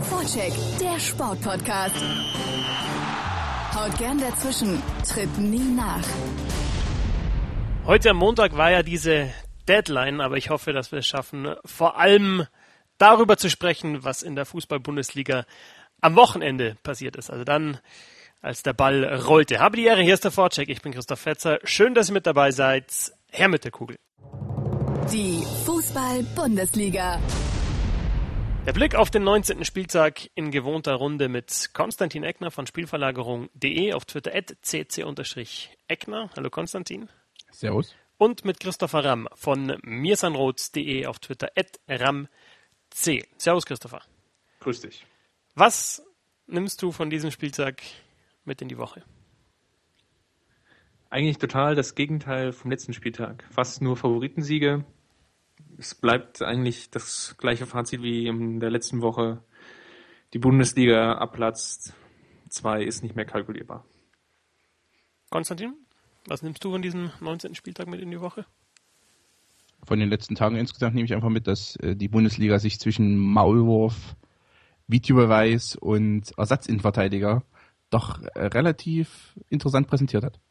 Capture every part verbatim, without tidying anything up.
Vorcheck, der Sportpodcast. Haut gern dazwischen, tritt nie nach. Heute am Montag war ja diese Deadline, aber ich hoffe, dass wir es schaffen, vor allem darüber zu sprechen, was in der Fußball-Bundesliga am Wochenende passiert ist. Also dann, als der Ball rollte. Habe die Ehre, hier ist der Vorcheck. Ich bin Christoph Fetzer. Schön, dass ihr mit dabei seid. Her mit der Kugel. Die Fußball-Bundesliga. Der Blick auf den neunzehnten Spieltag in gewohnter Runde mit Konstantin Eckner von Spielverlagerung punkt de, auf Twitter at c c eckner. Hallo Konstantin. Servus. Und mit Christopher Ramm von mirsanroth punkt de, auf Twitter at ramc. Servus Christopher. Grüß dich. Was nimmst du von diesem Spieltag mit in die Woche? Eigentlich total das Gegenteil vom letzten Spieltag. Fast nur Favoritensiege. Es bleibt eigentlich das gleiche Fazit wie in der letzten Woche. Die Bundesliga abplatzt. Zwei ist nicht mehr kalkulierbar. Konstantin, was nimmst du von diesem neunzehnten Spieltag mit in die Woche? Von den letzten Tagen insgesamt nehme ich einfach mit, dass äh, die Bundesliga sich zwischen Maulwurf, Videobeweis und Ersatzinnenverteidiger doch äh, relativ interessant präsentiert hat.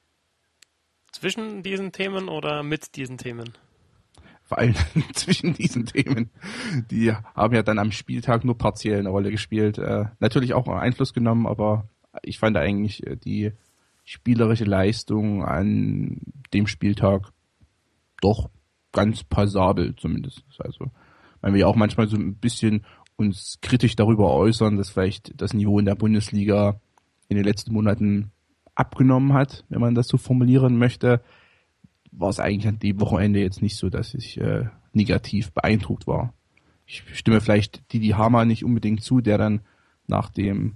Zwischen diesen Themen oder mit diesen Themen? Vor allem zwischen diesen Themen. Die haben ja dann am Spieltag nur partiell eine Rolle gespielt. Äh, natürlich auch Einfluss genommen, aber ich fand eigentlich äh, die spielerische Leistung an dem Spieltag doch ganz passabel zumindest. Also, weil wir ja auch manchmal so ein bisschen uns kritisch darüber äußern, dass vielleicht das Niveau in der Bundesliga in den letzten Monaten abgenommen hat, wenn man das so formulieren möchte, war es eigentlich an dem Wochenende jetzt nicht so, dass ich äh, negativ beeindruckt war. Ich stimme vielleicht Didi Hamann nicht unbedingt zu, der dann nach dem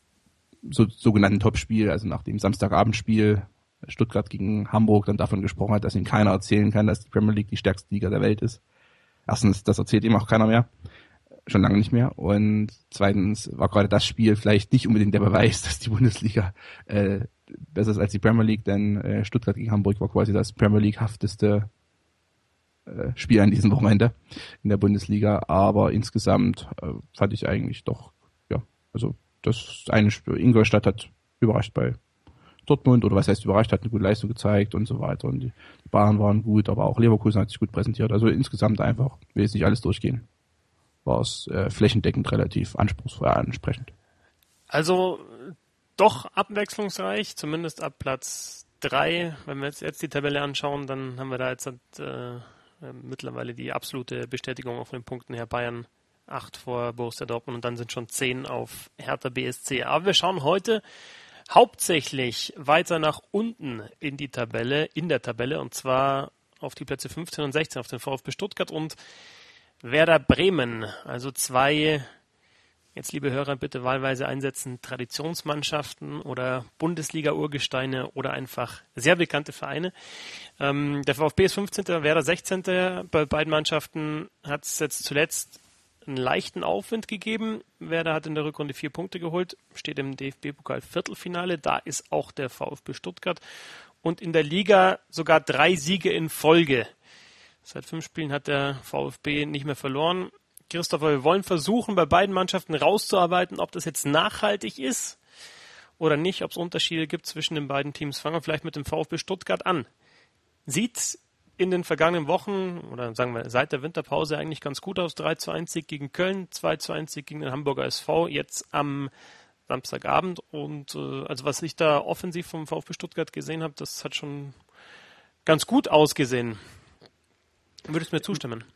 so, sogenannten Topspiel, also nach dem Samstagabendspiel Stuttgart gegen Hamburg, dann davon gesprochen hat, dass ihm keiner erzählen kann, dass die Premier League die stärkste Liga der Welt ist. Erstens, das erzählt ihm auch keiner mehr. Schon lange nicht mehr. Und zweitens war gerade das Spiel vielleicht nicht unbedingt der Beweis, dass die Bundesliga äh, besser ist als die Premier League, denn äh, Stuttgart gegen Hamburg war quasi das Premier League-hafteste äh, Spiel an diesem Wochenende in der Bundesliga. Aber insgesamt äh, fand ich eigentlich doch, ja, also das eine Spiel, Ingolstadt hat überrascht bei Dortmund, oder was heißt überrascht, hat eine gute Leistung gezeigt und so weiter. Und die Bayern waren gut, aber auch Leverkusen hat sich gut präsentiert. Also insgesamt einfach, will jetzt nicht alles durchgehen, war es äh, flächendeckend relativ anspruchsvoll ansprechend. Also doch abwechslungsreich, zumindest ab Platz drei. Wenn wir jetzt, jetzt die Tabelle anschauen, dann haben wir da jetzt äh, mittlerweile die absolute Bestätigung auf den Punkten her. Bayern acht vor Borussia Dortmund und dann sind schon zehn auf Hertha B S C. Aber wir schauen heute hauptsächlich weiter nach unten in die Tabelle, in der Tabelle, und zwar auf die Plätze fünfzehn und sechzehn, auf den VfB Stuttgart und Werder Bremen. Also zwei, jetzt liebe Hörer, bitte wahlweise einsetzen, Traditionsmannschaften oder Bundesliga-Urgesteine oder einfach sehr bekannte Vereine. Ähm, der VfB ist fünfzehnter, Werder sechzehnter Bei beiden Mannschaften hat es jetzt zuletzt einen leichten Aufwind gegeben. Werder hat in der Rückrunde vier Punkte geholt, steht im D F B-Pokal-Viertelfinale. Da ist auch der VfB Stuttgart. Und in der Liga sogar drei Siege in Folge. Seit fünf Spielen hat der VfB nicht mehr verloren. Christopher, wir wollen versuchen, bei beiden Mannschaften rauszuarbeiten, ob das jetzt nachhaltig ist oder nicht, ob es Unterschiede gibt zwischen den beiden Teams. Fangen wir vielleicht mit dem VfB Stuttgart an. Sieht in den vergangenen Wochen, oder sagen wir seit der Winterpause, eigentlich ganz gut aus. drei zu eins Sieg gegen Köln, zwei zu eins Sieg gegen den Hamburger S V, jetzt am Samstagabend. Und äh, also was ich da offensiv vom VfB Stuttgart gesehen habe, das hat schon ganz gut ausgesehen. Würdest du mir zustimmen?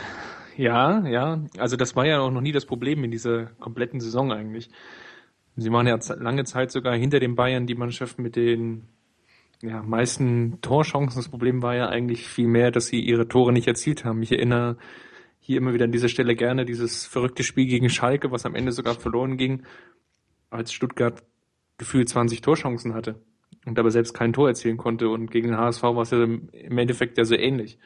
Ja, ja. Also das war ja auch noch nie das Problem in dieser kompletten Saison eigentlich. Sie waren ja lange Zeit sogar hinter den Bayern die Mannschaft mit den ja, meisten Torchancen. Das Problem war ja eigentlich viel mehr, dass sie ihre Tore nicht erzielt haben. Ich erinnere hier immer wieder an dieser Stelle gerne dieses verrückte Spiel gegen Schalke, was am Ende sogar verloren ging, als Stuttgart gefühlt zwanzig Torchancen hatte und aber selbst kein Tor erzielen konnte. Und gegen den H S V war es ja im Endeffekt ja so ähnlich.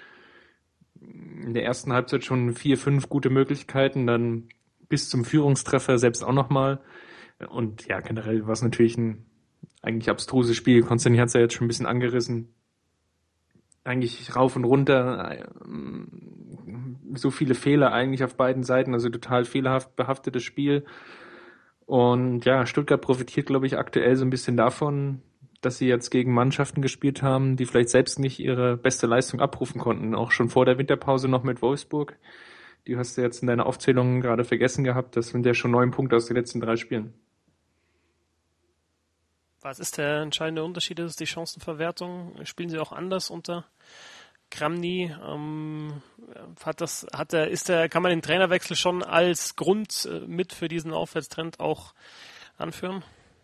In der ersten Halbzeit schon vier, fünf gute Möglichkeiten, dann bis zum Führungstreffer selbst auch nochmal. Und ja, generell war es natürlich ein eigentlich abstruses Spiel. Konstantin hat es ja jetzt schon ein bisschen angerissen. eigentlich rauf und runter, so viele Fehler eigentlich auf beiden Seiten, also total fehlerhaft behaftetes Spiel. Und ja, Stuttgart profitiert, glaube ich, aktuell so ein bisschen davon, dass sie jetzt gegen Mannschaften gespielt haben, die vielleicht selbst nicht ihre beste Leistung abrufen konnten. Auch schon vor der Winterpause noch mit Wolfsburg. Die hast du jetzt in deiner Aufzählung gerade vergessen gehabt. Das sind ja schon neun Punkte aus den letzten drei Spielen. Was ist der entscheidende Unterschied? Ist es die Chancenverwertung? Spielen sie auch anders unter Kramny? Ähm, hat das, hat der, ist der, kann man den Trainerwechsel schon als Grund äh, mit für diesen Aufwärtstrend auch anführen?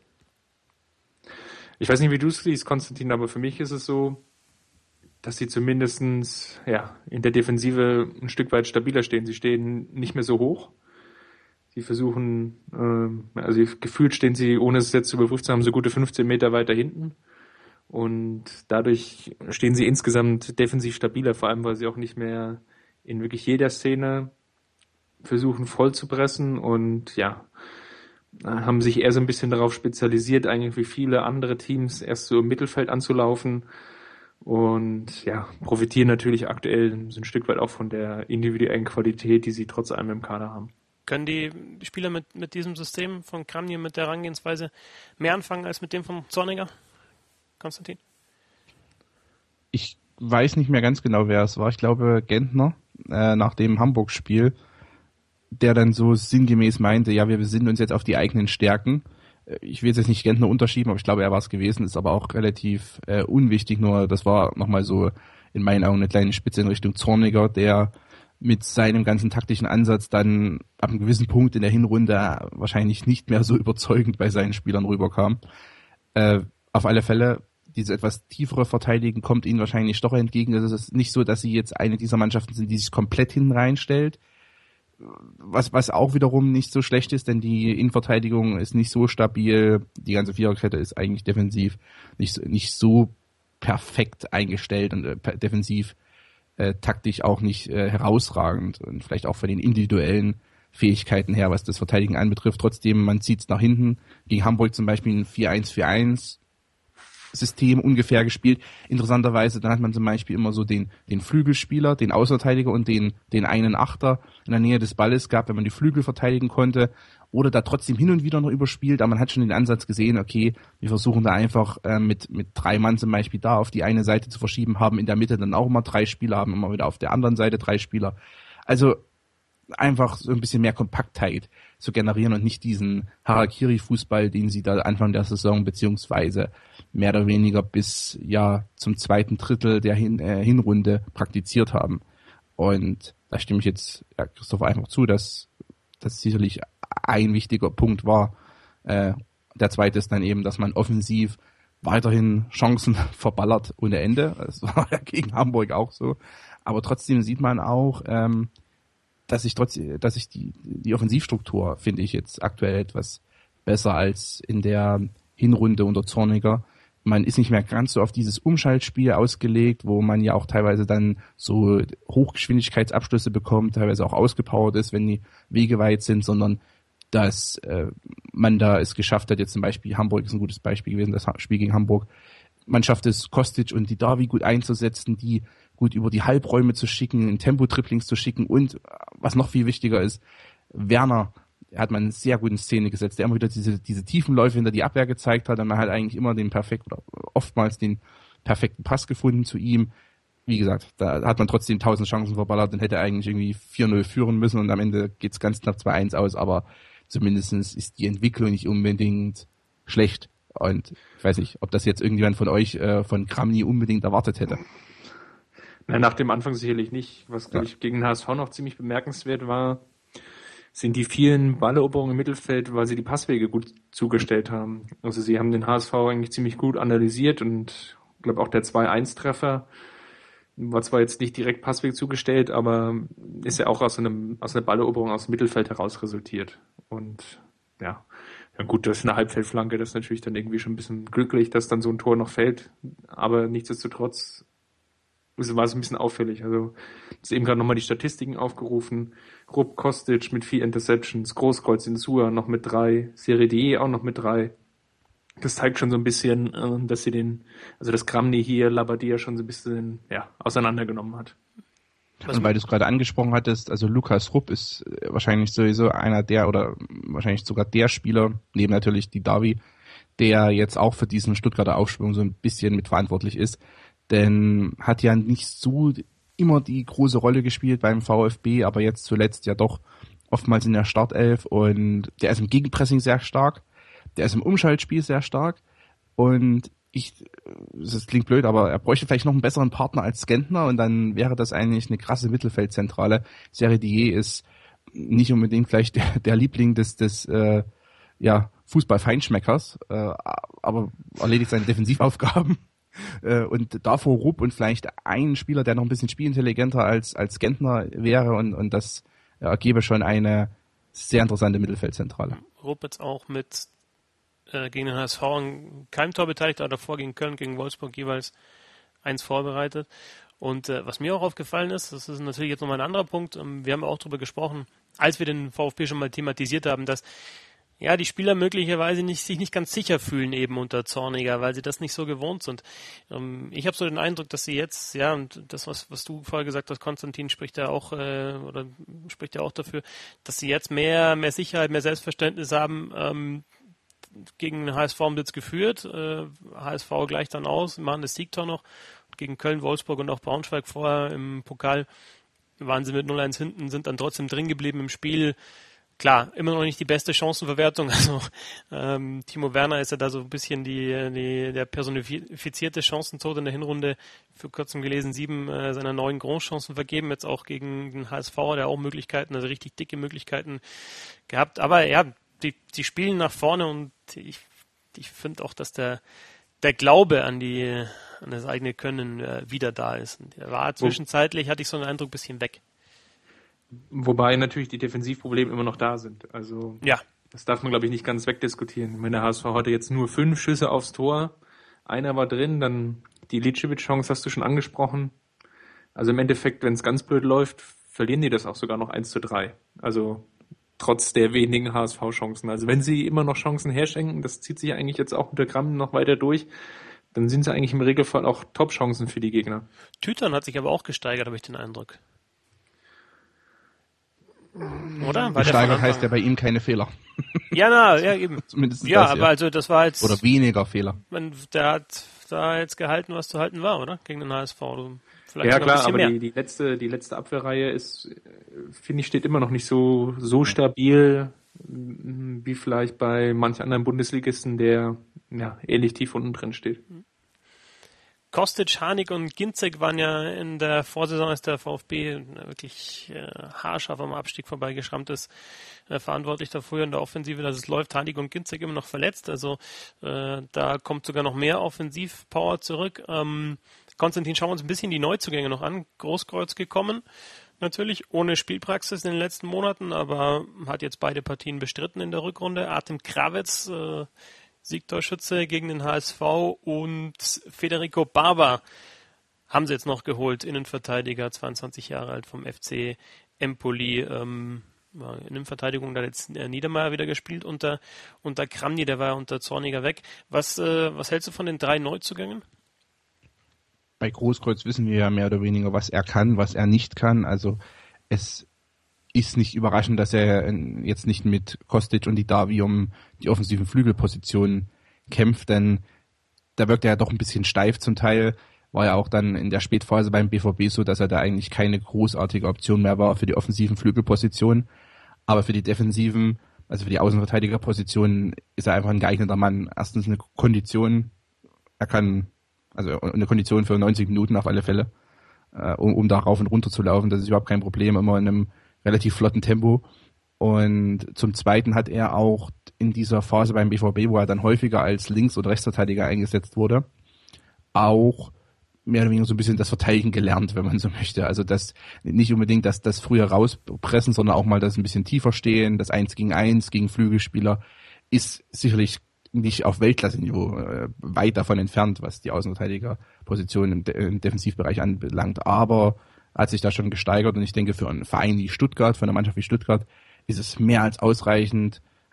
Ich weiß nicht, wie du es siehst, Konstantin, aber für mich ist es so, dass sie zumindestens ja, in der Defensive ein Stück weit stabiler stehen. Sie stehen nicht mehr so hoch. Sie versuchen, äh, also gefühlt stehen sie, ohne es jetzt überprüft zu haben, so gute fünfzehn Meter weiter hinten. Und dadurch stehen sie insgesamt defensiv stabiler, vor allem, weil sie auch nicht mehr in wirklich jeder Szene versuchen voll zu pressen und ja, haben sich eher so ein bisschen darauf spezialisiert, eigentlich wie viele andere Teams erst so im Mittelfeld anzulaufen und ja, profitieren natürlich aktuell so ein Stück weit auch von der individuellen Qualität, die sie trotz allem im Kader haben. Können die Spieler mit, mit diesem System von Kramny, mit der Herangehensweise mehr anfangen als mit dem von Zorniger? Konstantin? Ich weiß nicht mehr ganz genau, wer es war. Ich glaube Gentner äh, nach dem Hamburg-Spiel, der dann so sinngemäß meinte, ja, wir besinnen uns jetzt auf die eigenen Stärken. Ich will jetzt nicht Gentner unterschieben, aber ich glaube, er war es gewesen, ist aber auch relativ äh, unwichtig, nur das war nochmal so in meinen Augen eine kleine Spitze in Richtung Zorniger, der mit seinem ganzen taktischen Ansatz dann ab einem gewissen Punkt in der Hinrunde wahrscheinlich nicht mehr so überzeugend bei seinen Spielern rüberkam. Äh, auf alle Fälle, diese etwas tiefere Verteidigen kommt ihnen wahrscheinlich doch entgegen. Es ist nicht so, dass sie jetzt eine dieser Mannschaften sind, die sich komplett hinten reinstellt. Was, was auch wiederum nicht so schlecht ist, denn die Innenverteidigung ist nicht so stabil. Die ganze Viererkette ist eigentlich defensiv nicht, nicht so perfekt eingestellt und äh, defensiv äh, taktisch auch nicht äh, herausragend und vielleicht auch von den individuellen Fähigkeiten her, was das Verteidigen anbetrifft. Trotzdem, man zieht es nach hinten. Gegen Hamburg zum Beispiel ein vier eins vier eins System ungefähr gespielt. Interessanterweise, dann hat man zum Beispiel immer so den, den Flügelspieler, den Außenverteidiger und den, den einen Achter in der Nähe des Balles gehabt, wenn man die Flügel verteidigen konnte, oder da trotzdem hin und wieder noch überspielt, aber man hat schon den Ansatz gesehen, okay, wir versuchen da einfach äh, mit, mit drei Mann zum Beispiel da auf die eine Seite zu verschieben, haben in der Mitte dann auch immer drei Spieler, haben immer wieder auf der anderen Seite drei Spieler. Also einfach so ein bisschen mehr Kompaktheit zu generieren und nicht diesen Harakiri-Fußball, den sie da Anfang der Saison beziehungsweise mehr oder weniger bis ja zum zweiten Drittel der Hin- äh, Hinrunde praktiziert haben. Und da stimme ich jetzt ja, Christoph einfach zu, dass das sicherlich ein wichtiger Punkt war. Äh, der zweite ist dann eben, dass man offensiv weiterhin Chancen verballert ohne Ende. Das war ja gegen Hamburg auch so. Aber trotzdem sieht man auch, ähm, dass ich trotzdem, dass ich die, die Offensivstruktur finde ich jetzt aktuell etwas besser als in der Hinrunde unter Zorniger. Man ist nicht mehr ganz so auf dieses Umschaltspiel ausgelegt, wo man ja auch teilweise dann so Hochgeschwindigkeitsabschlüsse bekommt, teilweise auch ausgepowert ist, wenn die Wege weit sind, sondern dass äh, man da es geschafft hat, jetzt zum Beispiel Hamburg ist ein gutes Beispiel gewesen, das Spiel gegen Hamburg, man schafft es, Kostic und die Davi gut einzusetzen, die gut über die Halbräume zu schicken, in Tempo-Triplings zu schicken und, was noch viel wichtiger ist, Werner hat man sehr gut in Szene gesetzt, der immer wieder diese, diese tiefen Läufe hinter die Abwehr gezeigt hat und man hat eigentlich immer den perfekten, oder oftmals den perfekten Pass gefunden zu ihm. Wie gesagt, da hat man trotzdem tausend Chancen verballert und hätte eigentlich irgendwie vier null führen müssen und am Ende geht's ganz knapp zwei eins aus, aber zumindestens ist die Entwicklung nicht unbedingt schlecht. Und ich weiß nicht, ob das jetzt irgendjemand von euch äh, von Kramny unbedingt erwartet hätte. Na, nach dem Anfang sicherlich nicht. Was, glaube ja. ich, gegen den H S V noch ziemlich bemerkenswert war, sind die vielen Balleroberungen im Mittelfeld, weil sie die Passwege gut zugestellt haben. Also sie haben den H S V eigentlich ziemlich gut analysiert und ich glaube auch der zwei eins Treffer war zwar jetzt nicht direkt Passweg zugestellt, aber ist ja auch aus einem aus einer Balleroberung aus dem Mittelfeld heraus resultiert. Und ja, ja gut, das ist eine Halbfeldflanke, das ist natürlich dann irgendwie schon ein bisschen glücklich, dass dann so ein Tor noch fällt, aber nichtsdestotrotz war es ein bisschen auffällig. Also ist eben gerade nochmal die Statistiken aufgerufen. Rupp, Kostic mit vier Interceptions, Großkreuz, Insua noch mit drei, Serie D auch noch mit drei. Das zeigt schon so ein bisschen, dass sie den, also das Kramny hier Labbadia schon so ein bisschen, ja, auseinandergenommen hat. Und weil du es gerade angesprochen hattest, also Lukas Rupp ist wahrscheinlich sowieso einer der oder wahrscheinlich sogar der Spieler, neben natürlich die Davi, der jetzt auch für diesen Stuttgarter Aufschwung so ein bisschen mitverantwortlich ist. Denn hat ja nicht so immer die große Rolle gespielt beim VfB, aber jetzt zuletzt ja doch oftmals in der Startelf, und der ist im Gegenpressing sehr stark, der ist im Umschaltspiel sehr stark, und ich, das klingt blöd, aber er bräuchte vielleicht noch einen besseren Partner als Gentner, und dann wäre das eigentlich eine krasse Mittelfeldzentrale. Seredier ist nicht unbedingt vielleicht der, der Liebling des, des äh, ja, Fußball-Feinschmeckers, äh, aber erledigt seine Defensivaufgaben. Äh, und davor Rupp und vielleicht ein Spieler, der noch ein bisschen spielintelligenter als, als Gentner wäre, und, und das ergebe schon eine sehr interessante Mittelfeldzentrale. Rupp jetzt auch mit äh, gegen den H S V an keinem Tor beteiligt, aber davor gegen Köln, gegen Wolfsburg jeweils eins vorbereitet. Und äh, was mir auch aufgefallen ist, das ist natürlich jetzt nochmal ein anderer Punkt, ähm, wir haben auch darüber gesprochen, als wir den VfB schon mal thematisiert haben, dass ja, die Spieler möglicherweise nicht, sich nicht ganz sicher fühlen eben unter Zorniger, weil sie das nicht so gewohnt sind. Ähm, ich habe so den Eindruck, dass sie jetzt, ja, und das, was, was du vorher gesagt hast, Konstantin spricht ja auch, äh, oder spricht ja auch dafür, dass sie jetzt mehr, mehr Sicherheit, mehr Selbstverständnis haben. Ähm, gegen den H S V haben sie jetzt geführt, äh, H S V gleicht dann aus, machen das Siegtor noch. Gegen Köln, Wolfsburg und auch Braunschweig vorher im Pokal waren sie mit null eins hinten, sind dann trotzdem drin geblieben im Spiel. Klar, immer noch nicht die beste Chancenverwertung. Also ähm, Timo Werner ist ja da so ein bisschen die, die der personifizierte Chancentod in der Hinrunde. Für kurzem gelesen, sieben äh, seiner neun Großchancen vergeben. Jetzt auch gegen den H S V, der auch Möglichkeiten, also richtig dicke Möglichkeiten gehabt. Aber ja, die, die spielen nach vorne, und ich, ich finde auch, dass der der Glaube an die an das eigene Können äh, wieder da ist. Und der war zwischenzeitlich, hatte ich so einen Eindruck, ein bisschen weg. Wobei natürlich die Defensivprobleme immer noch da sind. Also ja. Das darf man, glaube ich, nicht ganz wegdiskutieren. Wenn der H S V heute jetzt nur fünf Schüsse aufs Tor, einer war drin, dann die Licevic-Chance hast du schon angesprochen. Also im Endeffekt, wenn es ganz blöd läuft, verlieren die das auch sogar noch eins zu drei. Also trotz der wenigen H S V-Chancen. Also wenn sie immer noch Chancen herschenken, das zieht sich eigentlich jetzt auch unter Gramm noch weiter durch, dann sind sie eigentlich im Regelfall auch Top-Chancen für die Gegner. Tütern hat sich aber auch gesteigert, habe ich den Eindruck. Oder? Gesteigert heißt ja bei ihm keine Fehler. Ja, na, ja, eben. Zumindest ja, das, aber ja. also das war jetzt... Oder weniger Fehler. Man, der hat da jetzt gehalten, was zu halten war, oder? Gegen den H S V. Vielleicht ja, klar, aber mehr. die, die letzte die letzte Abwehrreihe ist, finde ich, steht immer noch nicht so so stabil wie vielleicht bei manch anderen Bundesligisten, der ja ähnlich tief unten drin steht. Kostic, Harnik und Ginzek waren ja in der Vorsaison, als der VfB wirklich äh, haarscharf am Abstieg vorbeigeschrammt ist, äh, verantwortlich dafür in der Offensive, dass es läuft. Harnik und Ginzek immer noch verletzt, also äh, da kommt sogar noch mehr Offensivpower zurück. Ähm, Konstantin, schauen wir uns ein bisschen die Neuzugänge noch an. Großkreuz gekommen, natürlich ohne Spielpraxis in den letzten Monaten, aber hat jetzt beide Partien bestritten in der Rückrunde. Artem Kravets, äh, Siegtorschütze gegen den H S V, und Federico Barba haben sie jetzt noch geholt, Innenverteidiger, zweiundzwanzig Jahre alt vom F C Empoli. Ähm, Innenverteidigung, da hat jetzt Niedermeyer wieder gespielt unter, unter Kramny, der war unter Zorniger weg. Was, äh, was hältst du von den drei Neuzugängen? Bei Großkreuz wissen wir ja mehr oder weniger, was er kann, was er nicht kann. Also es ist nicht überraschend, dass er jetzt nicht mit Kostic und die Davi um die offensiven Flügelpositionen kämpft, denn da wirkt er ja doch ein bisschen steif zum Teil. War ja auch dann in der Spätphase beim B V B so, dass er da eigentlich keine großartige Option mehr war für die offensiven Flügelpositionen. Aber für die defensiven, also für die Außenverteidigerpositionen, ist er einfach ein geeigneter Mann. Erstens eine Kondition, er kann, also eine Kondition für neunzig Minuten auf alle Fälle, um, um da rauf und runter zu laufen. Das ist überhaupt kein Problem, immer in einem relativ flotten Tempo. Und zum Zweiten hat er auch in dieser Phase beim B V B, wo er dann häufiger als Links- oder Rechtsverteidiger eingesetzt wurde, auch mehr oder weniger so ein bisschen das Verteidigen gelernt, wenn man so möchte. Also das nicht unbedingt das, das früher rauspressen, sondern auch mal das ein bisschen tiefer stehen, das Eins gegen Eins gegen Flügelspieler ist sicherlich nicht auf Weltklasse-Niveau, äh, weit davon entfernt, was die Außenverteidigerposition im, De- im Defensivbereich anbelangt. Aber hat sich da schon gesteigert, und ich denke, für einen Verein wie Stuttgart, für eine Mannschaft wie Stuttgart, ist es mehr als ausreichend,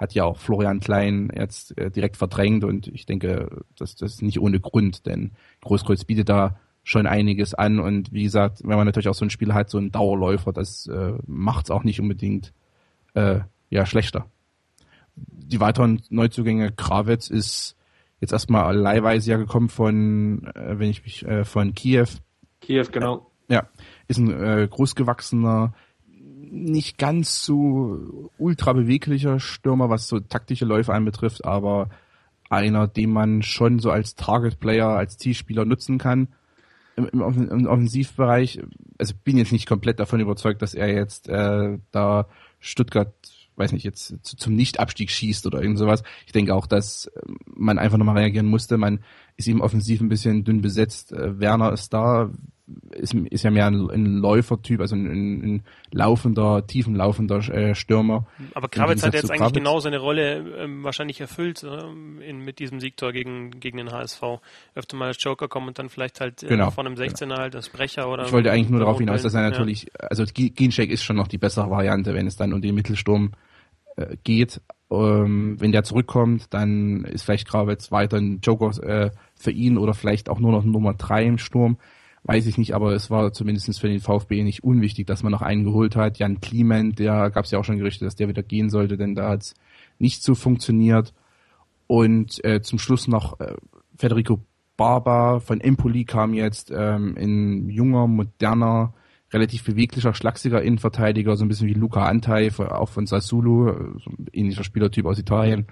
hat ja auch Florian Klein jetzt äh, direkt verdrängt und ich denke, das, das ist nicht ohne Grund, denn Großkreuz bietet da schon einiges an und wie gesagt, wenn man natürlich auch so ein Spiel hat, so ein Dauerläufer, das äh, macht es auch nicht unbedingt äh, ja schlechter. Die weiteren Neuzugänge, Krawitz ist jetzt erstmal leihweise ja gekommen von, äh, wenn ich mich, äh, von Kiew. Kiew, genau. Äh, ja, ist ein äh, großgewachsener, nicht ganz so ultra beweglicher Stürmer, was so taktische Läufe anbetrifft, aber einer, den man schon so als Target-Player, als Zielspieler nutzen kann. Im, im, im Offensivbereich, also bin jetzt nicht komplett davon überzeugt, dass er jetzt äh, da Stuttgart, weiß nicht, jetzt zu, zum Nicht-Abstieg schießt oder irgend sowas. Ich denke auch, dass man einfach nochmal reagieren musste. Man ist eben offensiv ein bisschen dünn besetzt. Äh, Werner ist da, ist, ist ja mehr ein, ein Läufertyp, also ein, ein laufender, tiefenlaufender äh, Stürmer. Aber Krawitz hat jetzt eigentlich Krawitz. genau seine Rolle ähm, wahrscheinlich erfüllt ähm, in, mit diesem Siegtor gegen, gegen den H S V. Öfter mal als Joker kommen und dann vielleicht halt äh, Genau, von einem sechzehner genau. halt als Brecher oder... Ich wollte eigentlich nur darauf hinaus, Rotwellen. dass er natürlich, ja. also Ginczek ist schon noch die bessere Variante, wenn es dann um den Mittelsturm äh, geht. Ähm, wenn der zurückkommt, dann ist vielleicht Krawitz weiter ein Joker äh, für ihn oder vielleicht auch nur noch Nummer drei im Sturm. Weiß ich nicht, aber es war zumindest für den VfB nicht unwichtig, dass man noch einen geholt hat. Jan Kliment, der gab es ja auch schon Gerüchte, dass der wieder gehen sollte, denn da hat es nicht so funktioniert. Und äh, zum Schluss noch äh, Federico Barba von Empoli kam jetzt ähm, ein junger, moderner, relativ beweglicher, schlachsiger Innenverteidiger, so ein bisschen wie Luca Antei, auch von Sassuolo, so ein ähnlicher Spielertyp aus Italien.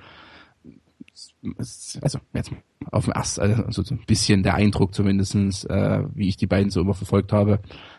Also jetzt auf dem ersten, also so ein bisschen der Eindruck zumindestens, äh, wie ich die beiden so immer verfolgt habe.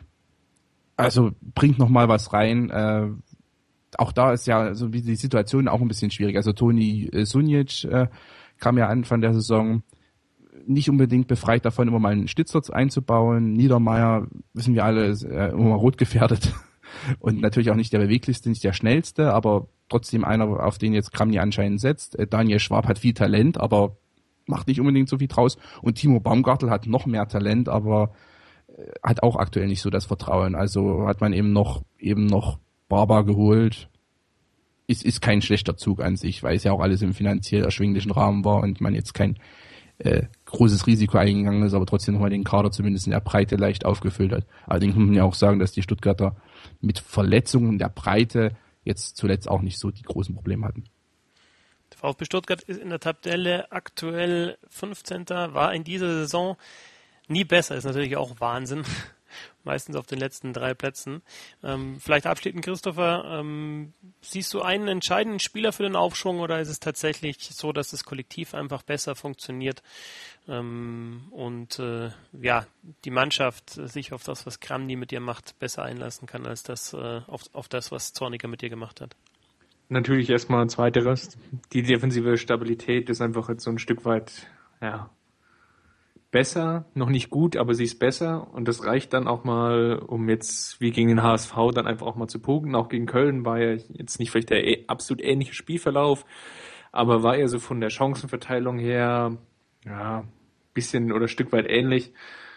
Also bringt noch mal was rein. Äh, auch da ist ja so wie die Situation auch ein bisschen schwierig. Also Toni äh, Sunic äh, kam ja Anfang der Saison nicht unbedingt befreit davon, immer mal einen Stützer einzubauen. Niedermeyer, wissen wir alle, ist äh, immer mal rot gefährdet. Und natürlich auch nicht der beweglichste, nicht der schnellste, aber trotzdem einer, auf den jetzt Kramny anscheinend setzt. Daniel Schwab hat viel Talent, aber macht nicht unbedingt so viel draus. Und Timo Baumgartel hat noch mehr Talent, aber hat auch aktuell nicht so das Vertrauen. Also hat man eben noch eben noch Barba geholt. Ist, ist kein schlechter Zug an sich, weil es ja auch alles im finanziell erschwinglichen Rahmen war und man jetzt kein äh, großes Risiko eingegangen ist, aber trotzdem nochmal den Kader zumindest in der Breite leicht aufgefüllt hat. Allerdings muss man ja auch sagen, dass die Stuttgarter mit Verletzungen der Breite jetzt zuletzt auch nicht so die großen Probleme hatten. Der VfB Stuttgart ist in der Tabelle aktuell fünfzehnter, war in dieser Saison nie besser, ist natürlich auch Wahnsinn. Meistens auf den letzten drei Plätzen. Ähm, vielleicht abschließend, Christopher, ähm, siehst du einen entscheidenden Spieler für den Aufschwung oder ist es tatsächlich so, dass das Kollektiv einfach besser funktioniert ähm, und äh, ja, die Mannschaft sich auf das, was Kramny mit ihr macht, besser einlassen kann, als das äh, auf, auf das, was Zorniger mit ihr gemacht hat? Natürlich erstmal zweiteres. Die defensive Stabilität ist einfach jetzt so ein Stück weit, ja, besser, noch nicht gut, aber sie ist besser und das reicht dann auch mal, um jetzt wie gegen den H S V dann einfach auch mal zu punkten. Auch gegen Köln war ja jetzt nicht vielleicht der absolut ähnliche Spielverlauf, aber war ja so von der Chancenverteilung her ja bisschen oder ein Stück weit ähnlich.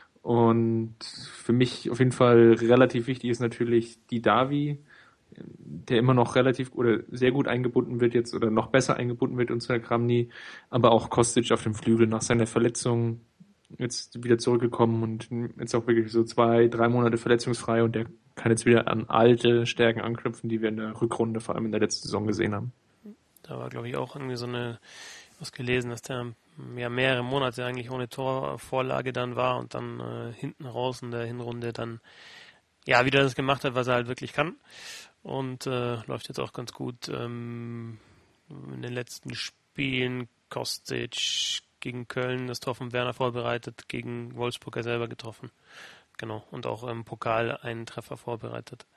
Und für mich auf jeden Fall relativ wichtig ist natürlich die Davi, der immer noch relativ oder sehr gut eingebunden wird jetzt oder noch besser eingebunden wird unter Kramny, aber auch Kostic auf dem Flügel nach seiner Verletzung jetzt wieder zurückgekommen und jetzt auch wirklich so zwei, drei Monate verletzungsfrei und der kann jetzt wieder an alte Stärken anknüpfen, die wir in der Rückrunde vor allem in der letzten Saison gesehen haben. Da war, glaube ich, auch irgendwie so eine, was gelesen, dass der ja mehrere Monate eigentlich ohne Torvorlage dann war und dann äh, hinten raus in der Hinrunde dann ja wieder das gemacht hat, was er halt wirklich kann und äh, läuft jetzt auch ganz gut ähm, in den letzten Spielen. Kostic gegen Köln das Tor von Werner vorbereitet, gegen Wolfsburg er selber getroffen. Genau, und auch im Pokal einen Treffer vorbereitet.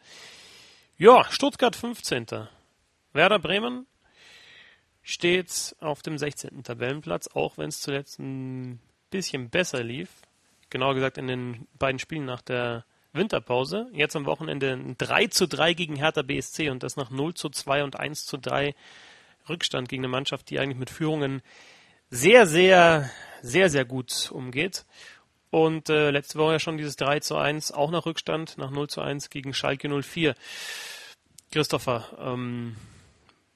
Ja, Stuttgart fünfzehnter Werder Bremen steht auf dem sechzehnten Tabellenplatz, auch wenn es zuletzt ein bisschen besser lief. Genauer gesagt in den beiden Spielen nach der Winterpause. Jetzt am Wochenende ein drei zu drei gegen Hertha B S C und das nach null zu zwei und eins zu drei Rückstand gegen eine Mannschaft, die eigentlich mit Führungen sehr, sehr, sehr, sehr gut umgeht. Und äh, letzte Woche ja schon dieses drei zu eins, auch nach Rückstand, nach null zu eins gegen Schalke null vier. Christopher, ähm,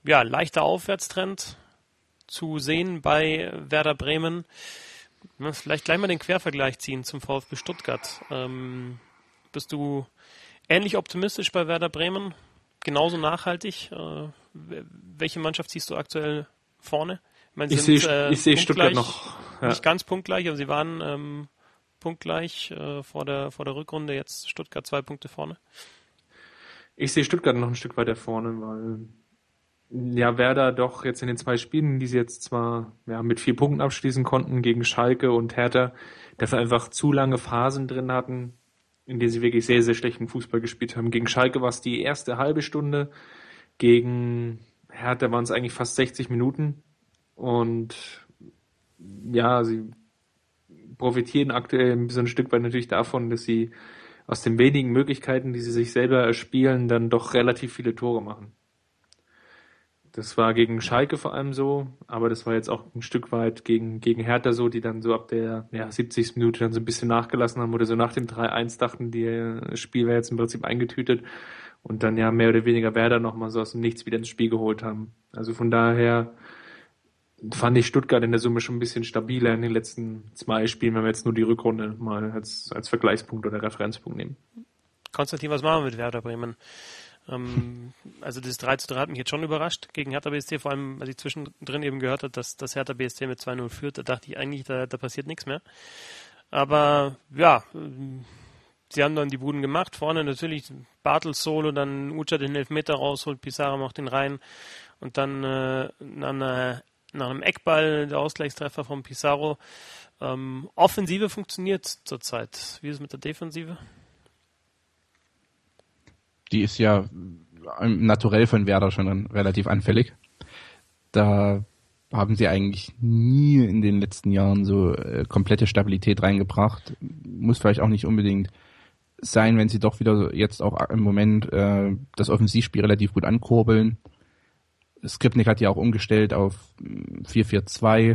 ja, leichter Aufwärtstrend zu sehen bei Werder Bremen. Vielleicht gleich mal den Quervergleich ziehen zum VfB Stuttgart. Ähm, bist du ähnlich optimistisch bei Werder Bremen? Genauso nachhaltig? Äh, welche Mannschaft siehst du aktuell vorne? Ich, meine, ich sehe äh, seh Stuttgart noch. Ja. Nicht ganz punktgleich, aber sie waren ähm, punktgleich äh, vor der, vor der Rückrunde. Jetzt Stuttgart zwei Punkte vorne. Ich sehe Stuttgart noch ein Stück weiter vorne, weil ja Werder doch jetzt in den zwei Spielen, die sie jetzt zwar ja, mit vier Punkten abschließen konnten gegen Schalke und Hertha, dafür einfach zu lange Phasen drin hatten, in denen sie wirklich sehr, sehr schlechten Fußball gespielt haben. Gegen Schalke war es die erste halbe Stunde, gegen Hertha waren es eigentlich fast sechzig Minuten und ja, sie profitieren aktuell so ein Stück weit natürlich davon, dass sie aus den wenigen Möglichkeiten, die sie sich selber erspielen, dann doch relativ viele Tore machen. Das war gegen Schalke vor allem so, aber das war jetzt auch ein Stück weit gegen, gegen Hertha so, die dann so ab der ja, siebzigsten Minute dann so ein bisschen nachgelassen haben oder so nach dem drei eins dachten, die, das Spiel wäre jetzt im Prinzip eingetütet und dann ja mehr oder weniger Werder nochmal so aus dem Nichts wieder ins Spiel geholt haben. Also von daher fand ich Stuttgart in der Summe schon ein bisschen stabiler in den letzten zwei Spielen, wenn wir jetzt nur die Rückrunde mal als, als Vergleichspunkt oder Referenzpunkt nehmen. Konstantin, was machen wir mit Werder Bremen? Ähm, also das drei zu drei hat mich jetzt schon überrascht gegen Hertha B S C, vor allem als ich zwischendrin eben gehört habe, dass das Hertha B S C mit zwei null führt, da dachte ich eigentlich, da, da passiert nichts mehr. Aber ja, sie haben dann die Buden gemacht, vorne natürlich Bartels Solo, dann Ucha den Elfmeter rausholt, Pizarro macht den rein und dann äh, nach, einer, nach einem Eckball der Ausgleichstreffer von Pizarro. Ähm, Offensive funktioniert zurzeit. Wie ist es mit der Defensive? Die ist ja naturell von Werder schon relativ anfällig. Da haben sie eigentlich nie in den letzten Jahren so äh, komplette Stabilität reingebracht. Muss vielleicht auch nicht unbedingt sein, wenn sie doch wieder jetzt auch im Moment äh, das Offensivspiel relativ gut ankurbeln. Skripnik hat ja auch umgestellt auf vier vier zwei,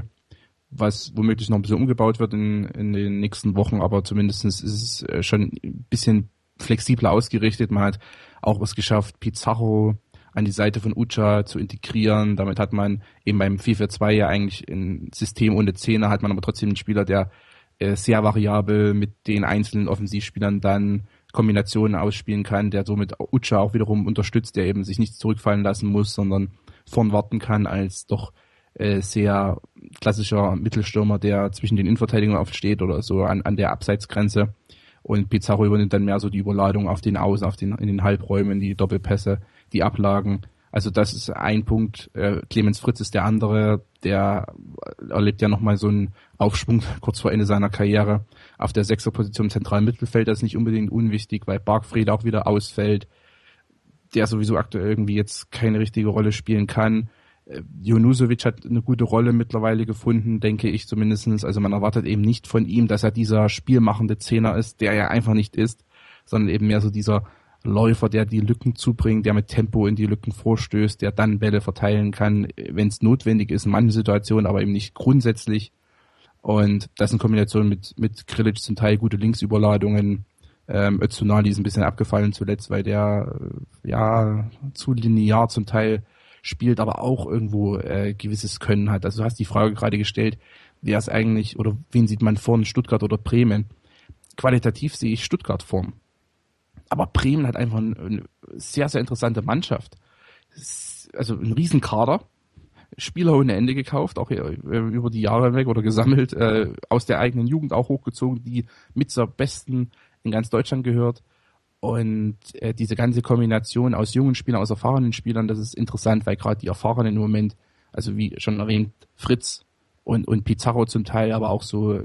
was womöglich noch ein bisschen umgebaut wird in, in den nächsten Wochen, aber zumindest ist es schon ein bisschen flexibler ausgerichtet. Man hat auch es geschafft, Pizarro an die Seite von Ucha zu integrieren. Damit hat man eben beim vier vier zwei ja eigentlich ein System ohne Zehner, hat man aber trotzdem einen Spieler, der äh, sehr variabel mit den einzelnen Offensivspielern dann Kombinationen ausspielen kann, der somit Ucha auch wiederum unterstützt, der eben sich nicht zurückfallen lassen muss, sondern vorn warten kann als doch äh, sehr klassischer Mittelstürmer, der zwischen den Innenverteidigungen oft steht oder so an, an der Abseitsgrenze. Und Pizarro übernimmt dann mehr so die Überladung auf den Außen, auf den, in den Halbräumen, die Doppelpässe, die Ablagen. Also das ist ein Punkt. Äh, Clemens Fritz ist der andere, der erlebt ja nochmal so einen Aufschwung kurz vor Ende seiner Karriere. Auf der Sechserposition im zentralen Mittelfeld, das ist nicht unbedingt unwichtig, weil Bargfried auch wieder ausfällt, der sowieso aktuell irgendwie jetzt keine richtige Rolle spielen kann. Junusovic hat eine gute Rolle mittlerweile gefunden, denke ich zumindestens. Also man erwartet eben nicht von ihm, dass er dieser spielmachende Zehner ist, der er einfach nicht ist, sondern eben mehr so dieser Läufer, der die Lücken zubringt, der mit Tempo in die Lücken vorstößt, der dann Bälle verteilen kann, wenn es notwendig ist, in manchen Situationen, aber eben nicht grundsätzlich. Und das in Kombination mit mit Krilic zum Teil gute Linksüberladungen. Ähm, Öztunali ist ein bisschen abgefallen zuletzt, weil der äh, ja zu linear zum Teil spielt, aber auch irgendwo äh, gewisses Können hat. Also du hast die Frage gerade gestellt, wer ist eigentlich, oder wen sieht man vorne, Stuttgart oder Bremen? Qualitativ sehe ich Stuttgart vorn. Aber Bremen hat einfach eine, eine sehr, sehr interessante Mannschaft. Also ein Riesenkader, Spieler ohne Ende gekauft, auch über die Jahre weg oder gesammelt, äh, aus der eigenen Jugend auch hochgezogen, die mit zur besten in ganz Deutschland gehört. Und äh, diese ganze Kombination aus jungen Spielern, aus erfahrenen Spielern, das ist interessant, weil gerade die Erfahrenen im Moment, also wie schon erwähnt, Fritz und, und Pizarro zum Teil, aber auch so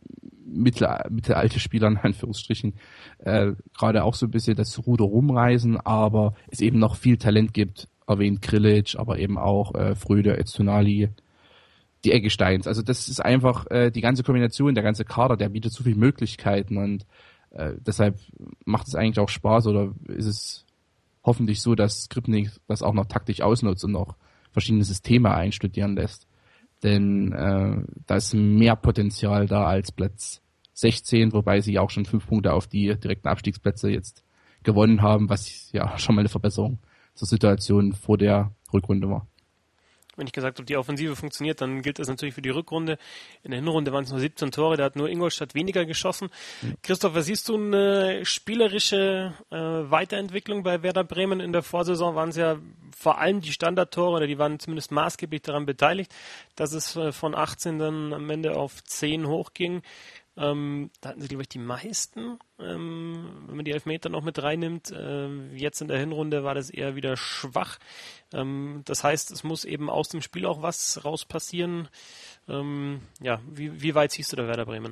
mittel, mittelalte Spieler in Anführungsstrichen, äh, gerade auch so ein bisschen das Ruder rumreißen, aber es eben noch viel Talent gibt, erwähnt Krilic, aber eben auch äh, Fröde, Öztunali, die Eggesteins. Also das ist einfach äh, die ganze Kombination, der ganze Kader, der bietet so viele Möglichkeiten und äh, deshalb macht es eigentlich auch Spaß oder ist es hoffentlich so, dass Skripnik das auch noch taktisch ausnutzt und noch verschiedene Systeme einstudieren lässt. Denn äh, da ist mehr Potenzial da als Platz sechzehn, wobei sie auch schon fünf Punkte auf die direkten Abstiegsplätze jetzt gewonnen haben, was ja schon mal eine Verbesserung zur Situation vor der Rückrunde war. Wenn ich gesagt habe, die Offensive funktioniert, dann gilt das natürlich für die Rückrunde. In der Hinrunde waren es nur siebzehn Tore, da hat nur Ingolstadt weniger geschossen. Ja. Christopher, siehst du eine spielerische äh, Weiterentwicklung bei Werder Bremen? In der Vorsaison waren es ja vor allem die Standardtore, oder die waren zumindest maßgeblich daran beteiligt, dass es äh, von achtzehn dann am Ende auf zehn hochging. Ähm, da hatten sie, glaube ich, die meisten, ähm, wenn man die Elfmeter noch mit reinnimmt. Äh, jetzt in der Hinrunde war das eher wieder schwach. Ähm, das heißt, es muss eben aus dem Spiel auch was raus passieren. Ähm, ja, wie, wie weit siehst du da Werder Bremen?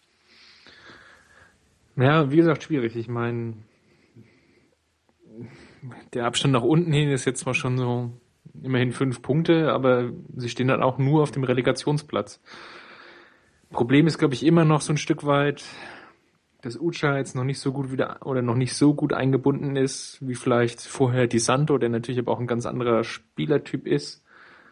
Ja, wie gesagt, schwierig. Ich meine, der Abstand nach unten hin ist jetzt zwar schon so immerhin fünf Punkte, aber sie stehen dann auch nur auf dem Relegationsplatz. Problem ist, glaube ich, immer noch so ein Stück weit, dass Ucha jetzt noch nicht so gut wieder oder noch nicht so gut eingebunden ist, wie vielleicht vorher Di Santo, der natürlich aber auch ein ganz anderer Spielertyp ist,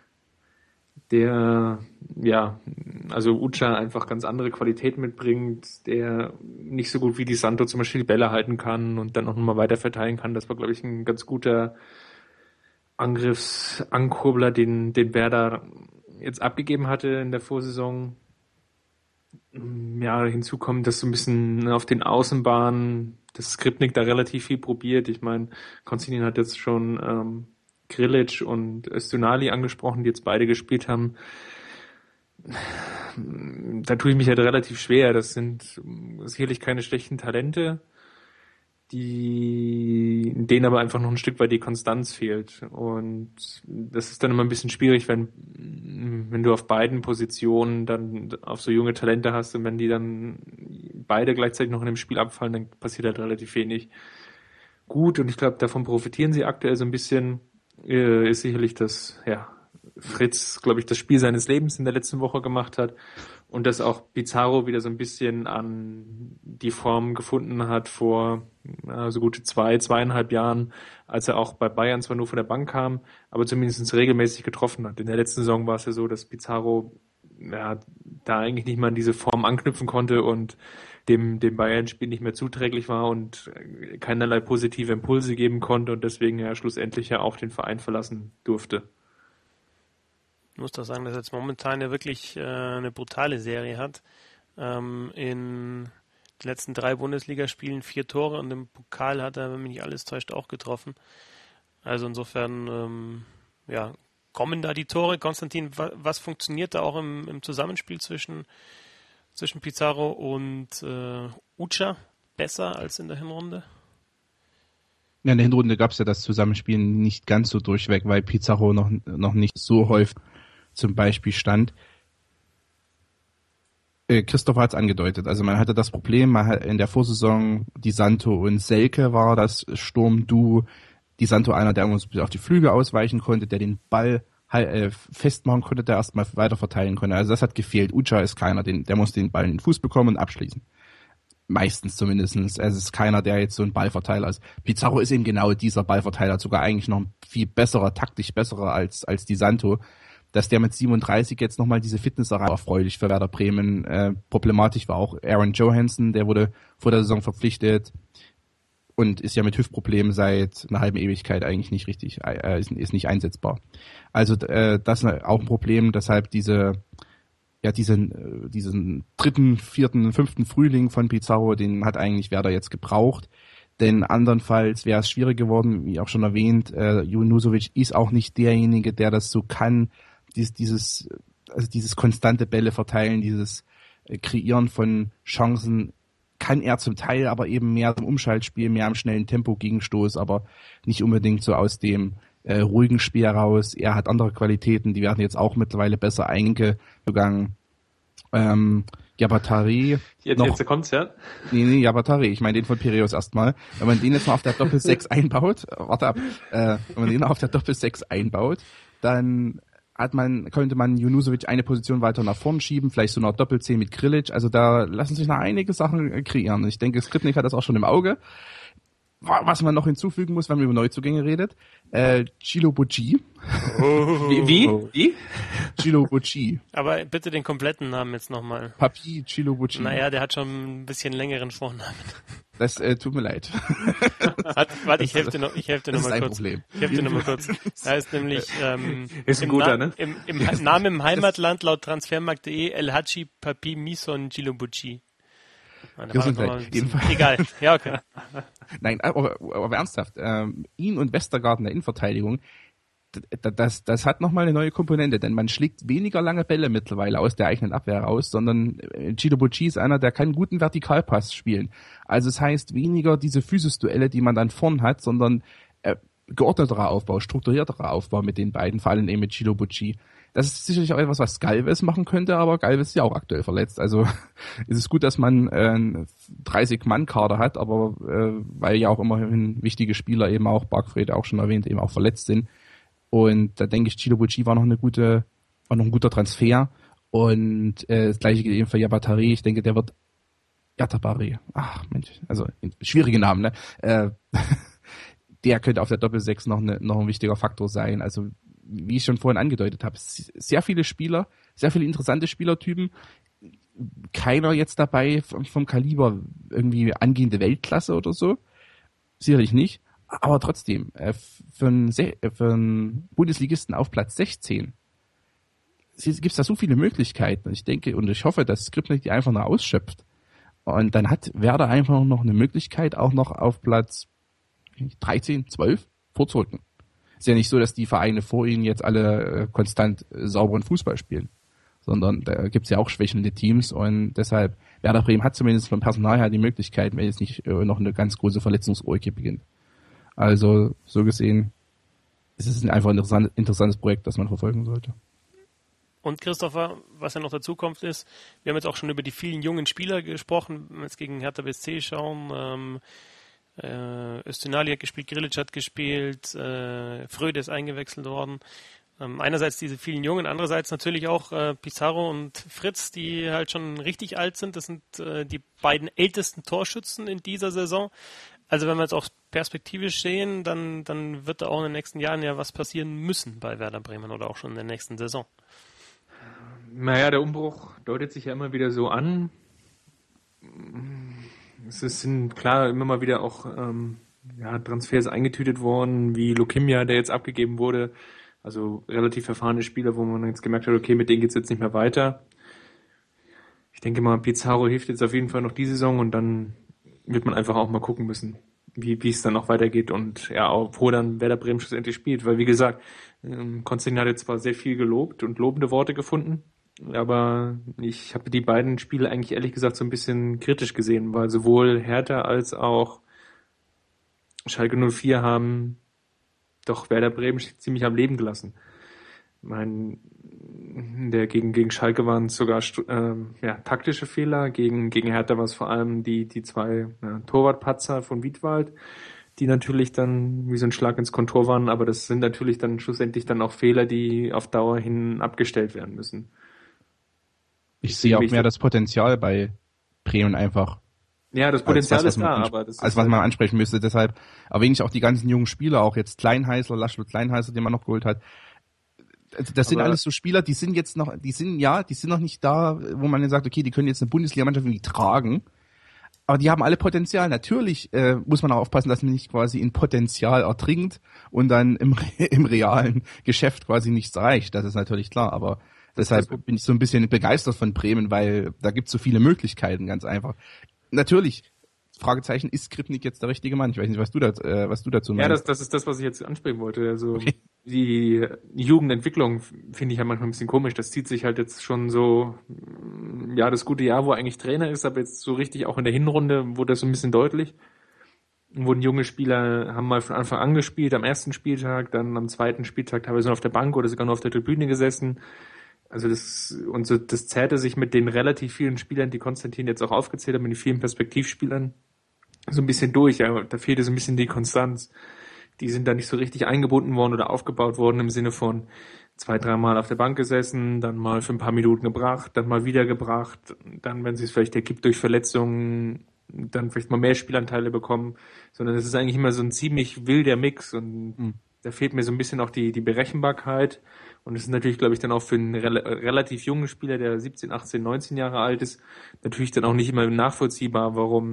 der, ja, also Ucha einfach ganz andere Qualität mitbringt, der nicht so gut wie Di Santo zum Beispiel die Bälle halten kann und dann auch nochmal weiter verteilen kann. Das war, glaube ich, ein ganz guter Angriffsankurbler, den, den Werder jetzt abgegeben hatte in der Vorsaison. Ja, hinzu kommt, dass so ein bisschen auf den Außenbahnen das Skripnik da relativ viel probiert. Ich meine, Konstantin hat jetzt schon ähm, Grilic und Öztunali angesprochen, die jetzt beide gespielt haben. Da tue ich mich halt relativ schwer. Das sind sicherlich keine schlechten Talente, die denen aber einfach noch ein Stück weit die Konstanz fehlt. Und das ist dann immer ein bisschen schwierig, wenn wenn du auf beiden Positionen dann auf so junge Talente hast und wenn die dann beide gleichzeitig noch in dem Spiel abfallen, dann passiert halt relativ wenig. Gut, und ich glaube, davon profitieren sie aktuell so ein bisschen, äh, ist sicherlich, dass ja, Fritz, glaube ich, das Spiel seines Lebens in der letzten Woche gemacht hat und dass auch Pizarro wieder so ein bisschen an die Form gefunden hat vor äh, so gute zwei, zweieinhalb Jahren, als er auch bei Bayern zwar nur von der Bank kam, aber zumindest regelmäßig getroffen hat. In der letzten Saison war es ja so, dass Pizarro ja, da eigentlich nicht mal an diese Form anknüpfen konnte und dem, dem Bayern-Spiel nicht mehr zuträglich war und keinerlei positive Impulse geben konnte und deswegen ja schlussendlich ja auch den Verein verlassen durfte. Ich muss doch sagen, dass er jetzt momentan ja wirklich äh, eine brutale Serie hat. Ähm, in den letzten drei Bundesligaspielen vier Tore und im Pokal hat er, wenn mich nicht alles täuscht, auch getroffen. Also insofern, ähm, ja, kommen da die Tore. Konstantin, wa- was funktioniert da auch im, im Zusammenspiel zwischen, zwischen Pizarro und äh, Ucha besser als in der Hinrunde? Ja, in der Hinrunde gab es ja das Zusammenspiel nicht ganz so durchweg, weil Pizarro noch, noch nicht so häufig zum Beispiel stand. Äh, Christopher hat es angedeutet. Also man hatte das Problem, man hat in der Vorsaison Di Santo und Selke war das Sturmduo. Di Santo einer, der uns auf die Flügel ausweichen konnte, der den Ball äh, festmachen konnte, der erstmal weiter verteilen konnte. Also das hat gefehlt. Ucha ist keiner, den, der muss den Ball in den Fuß bekommen und abschließen. Meistens zumindest. Es ist keiner, der jetzt so ein Ballverteiler ist. Pizarro ist eben genau dieser Ballverteiler, sogar eigentlich noch ein viel besserer, taktisch besserer als, als Di Santo. Dass der mit siebenunddreißig jetzt nochmal diese Fitness erreicht, erfreulich für Werder Bremen. Äh, problematisch war auch Aaron Johansson, der wurde vor der Saison verpflichtet und ist ja mit Hüftproblemen seit einer halben Ewigkeit eigentlich nicht richtig, äh, ist, ist nicht einsetzbar. Also äh, das ist auch ein Problem, deshalb diese ja diesen diesen dritten, vierten, fünften Frühling von Pizarro, den hat eigentlich Werder jetzt gebraucht. Denn andernfalls wäre es schwierig geworden, wie auch schon erwähnt, äh, Junusovic ist auch nicht derjenige, der das so kann, dieses, dieses, also dieses konstante Bälle verteilen, dieses äh, Kreieren von Chancen kann er zum Teil, aber eben mehr im Umschaltspiel, mehr im schnellen Tempo Gegenstoß, aber nicht unbedingt so aus dem äh, ruhigen Spiel heraus. Er hat andere Qualitäten, die werden jetzt auch mittlerweile besser eingegangen. Ähm, Yabatare. Jetzt, noch, jetzt kommt's, ja? Nee, nee, Yabatare. Ich meine den von Piraeus erstmal. Wenn man den jetzt mal auf der Doppel sechs einbaut, warte ab, äh, wenn man den auf der Doppel sechs einbaut, dann hat man, könnte man Junusovic eine Position weiter nach vorn schieben, vielleicht so eine Doppel zehn mit Grilic. Also da lassen sich noch einige Sachen kreieren. Ich denke, Skripnik hat das auch schon im Auge. Was man noch hinzufügen muss, wenn man über Neuzugänge redet, äh, Cilo Bocci. Oh. Wie? Wie? Wie? Cilo Bocci. Aber bitte den kompletten Namen jetzt nochmal. Papi Cilo Bocci. Naja, der hat schon ein bisschen längeren Vornamen. Das äh, tut mir leid. Warte, ich helfe dir noch, ich helfe dir noch mal kurz. Problem. Ich helfe dir noch mal kurz. Da ist nämlich ähm, ist ein im, guter, Na- ne? im, im Namen im Heimatland laut transfermarkt punkt de El Hadji Papi Mison Djilobouchi. Gesundheit. Jedenfalls. Egal. Ja, okay. Nein, aber, aber ernsthaft, ähm, ihn und Westergaard in der Innenverteidigung, das, das, das hat nochmal eine neue Komponente, denn man schlägt weniger lange Bälle mittlerweile aus der eigenen Abwehr raus, sondern Djilobouchi ist einer, der kann einen guten Vertikalpass spielen. Also es heißt weniger diese Physis-Duelle, die man dann vorn hat, sondern äh, geordneterer Aufbau, strukturierterer Aufbau mit den beiden, vor allem eben mit Djilobouchi. Das ist sicherlich auch etwas, was Galvez machen könnte, aber Galvez ist ja auch aktuell verletzt. Also es ist gut, dass man äh, einen dreißig-Mann-Kader hat, aber äh, weil ja auch immerhin wichtige Spieler, eben auch Bargfrede auch schon erwähnt, eben auch verletzt sind. Und da denke ich, Djilobouchi war noch eine gute, war noch ein guter Transfer. Und äh, das gleiche gilt eben für Yabatare. Ich denke, der wird Yatabare. Ach Mensch, also schwierige Namen, ne? Äh, der könnte auf der Doppelsechs noch, eine, noch ein wichtiger Faktor sein. Also wie ich schon vorhin angedeutet habe, sehr viele Spieler, sehr viele interessante Spielertypen. Keiner jetzt dabei vom, vom Kaliber irgendwie angehende Weltklasse oder so. Sicherlich nicht. Aber trotzdem, äh, für, einen, für einen Bundesligisten auf Platz sechzehn gibt es da so viele Möglichkeiten. Ich denke und ich hoffe, dass Skripnik die einfach noch ausschöpft. Und dann hat Werder einfach noch eine Möglichkeit, auch noch auf Platz dreizehn, zwölf vorzurücken. Ist ja nicht so, dass die Vereine vor ihnen jetzt alle äh, konstant äh, sauberen Fußball spielen, sondern da gibt es ja auch schwächelnde Teams und deshalb, Werder Bremen hat zumindest vom Personal her die Möglichkeit, wenn jetzt nicht äh, noch eine ganz große Verletzungsurke beginnt. Also so gesehen ist es einfach ein interessant, interessantes Projekt, das man verfolgen sollte. Und Christopher, was ja noch dazu kommt, ist, wir haben jetzt auch schon über die vielen jungen Spieler gesprochen, wenn wir jetzt gegen Hertha B S C schauen, ähm, Äh, Öztunali hat gespielt, Grilic hat gespielt, äh, Fröde ist eingewechselt worden. Ähm, einerseits diese vielen Jungen, andererseits natürlich auch äh, Pizarro und Fritz, die halt schon richtig alt sind. Das sind äh, die beiden ältesten Torschützen in dieser Saison. Also wenn wir jetzt auch perspektivisch sehen, dann, dann wird da auch in den nächsten Jahren ja was passieren müssen bei Werder Bremen oder auch schon in der nächsten Saison. Naja, der Umbruch deutet sich ja immer wieder so an. Es sind klar immer mal wieder auch ähm, ja, Transfers eingetütet worden, wie Lokimia, der jetzt abgegeben wurde. Also relativ erfahrene Spieler, wo man jetzt gemerkt hat, okay, mit denen geht's jetzt nicht mehr weiter. Ich denke mal, Pizarro hilft jetzt auf jeden Fall noch die Saison und dann wird man einfach auch mal gucken müssen, wie wie es dann noch weitergeht und ja, auch wo dann Werder Bremen schlussendlich spielt. Weil wie gesagt, ähm, Konstantin hat jetzt zwar sehr viel gelobt und lobende Worte gefunden, aber ich habe die beiden Spiele eigentlich ehrlich gesagt so ein bisschen kritisch gesehen, weil sowohl Hertha als auch Schalke null vier haben doch Werder Bremen ziemlich am Leben gelassen. Ich meine, der gegen gegen Schalke waren es sogar ähm, ja, taktische Fehler, gegen gegen Hertha war es vor allem die die zwei ja, Torwartpatzer von Wiedwald, die natürlich dann wie so ein Schlag ins Kontor waren, aber das sind natürlich dann schlussendlich dann auch Fehler, die auf Dauer hin abgestellt werden müssen. Ich sehe auch mehr das Potenzial bei Bremen einfach. Ja, das Potenzial das, ist da, ansp- aber das ist als was man ansprechen müsste. Deshalb erwähne ich auch die ganzen jungen Spieler, auch jetzt Kleinheißler, Laszlo Kleinheißler, den man noch geholt hat. Das sind aber alles so Spieler, die sind jetzt noch, die sind, ja, die sind noch nicht da, wo man dann sagt, okay, die können jetzt eine Bundesliga-Mannschaft irgendwie tragen. Aber die haben alle Potenzial. Natürlich äh, muss man auch aufpassen, dass man nicht quasi in Potenzial ertrinkt und dann im, im realen Geschäft quasi nichts erreicht. Das ist natürlich klar, aber deshalb bin ich so ein bisschen begeistert von Bremen, weil da gibt es so viele Möglichkeiten, ganz einfach. Natürlich, Fragezeichen, ist Skripnik jetzt der richtige Mann? Ich weiß nicht, was du, da, äh, was du dazu meinst. Ja, das, das ist das, was ich jetzt ansprechen wollte. Also okay. Die Jugendentwicklung finde ich ja manchmal ein bisschen komisch. Das zieht sich halt jetzt schon so, ja, das gute Jahr, wo er eigentlich Trainer ist, aber jetzt so richtig auch in der Hinrunde wurde das so ein bisschen deutlich. Wurden junge Spieler, haben mal von Anfang an gespielt, am ersten Spieltag, dann am zweiten Spieltag teilweise noch auf der Bank oder sogar nur auf der Tribüne gesessen. Also das, und so, das zerrte sich mit den relativ vielen Spielern, die Konstantin jetzt auch aufgezählt hat, mit den vielen Perspektivspielern, so ein bisschen durch. Ja, da fehlte so ein bisschen die Konstanz. Die sind da nicht so richtig eingebunden worden oder aufgebaut worden im Sinne von zwei, dreimal auf der Bank gesessen, dann mal für ein paar Minuten gebracht, dann mal wieder gebracht, dann, wenn sie es vielleicht ergibt durch Verletzungen, dann vielleicht mal mehr Spielanteile bekommen, sondern es ist eigentlich immer so ein ziemlich wilder Mix und mhm. da fehlt mir so ein bisschen auch die, die Berechenbarkeit. Und es ist natürlich, glaube ich, dann auch für einen rel- relativ jungen Spieler, der siebzehn, achtzehn, neunzehn Jahre alt ist, natürlich dann auch nicht immer nachvollziehbar, warum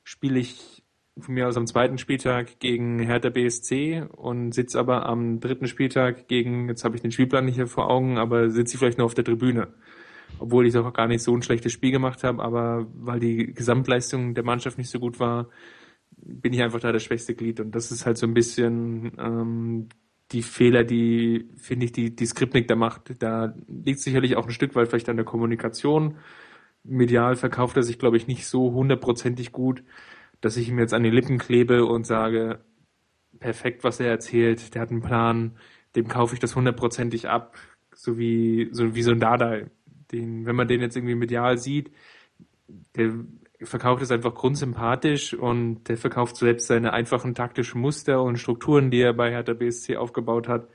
spiele ich von mir aus am zweiten Spieltag gegen Hertha B S C und sitze aber am dritten Spieltag gegen, jetzt habe ich den Spielplan nicht hier vor Augen, aber sitze ich vielleicht nur auf der Tribüne. Obwohl ich doch gar nicht so ein schlechtes Spiel gemacht habe, aber weil die Gesamtleistung der Mannschaft nicht so gut war, bin ich einfach da das schwächste Glied. Und das ist halt so ein bisschen ähm, die Fehler, die, finde ich, die, die Skripnik da macht. Da liegt sicherlich auch ein Stück weit vielleicht an der Kommunikation. Medial verkauft er sich, glaube ich, nicht so hundertprozentig gut, dass ich ihm jetzt an die Lippen klebe und sage, perfekt, was er erzählt, der hat einen Plan, dem kaufe ich das hundertprozentig ab, so wie so, wie so ein Dardai. Den, wenn man den jetzt irgendwie medial sieht, der verkauft es einfach grundsympathisch und der verkauft selbst seine einfachen taktischen Muster und Strukturen, die er bei Hertha B S C aufgebaut hat,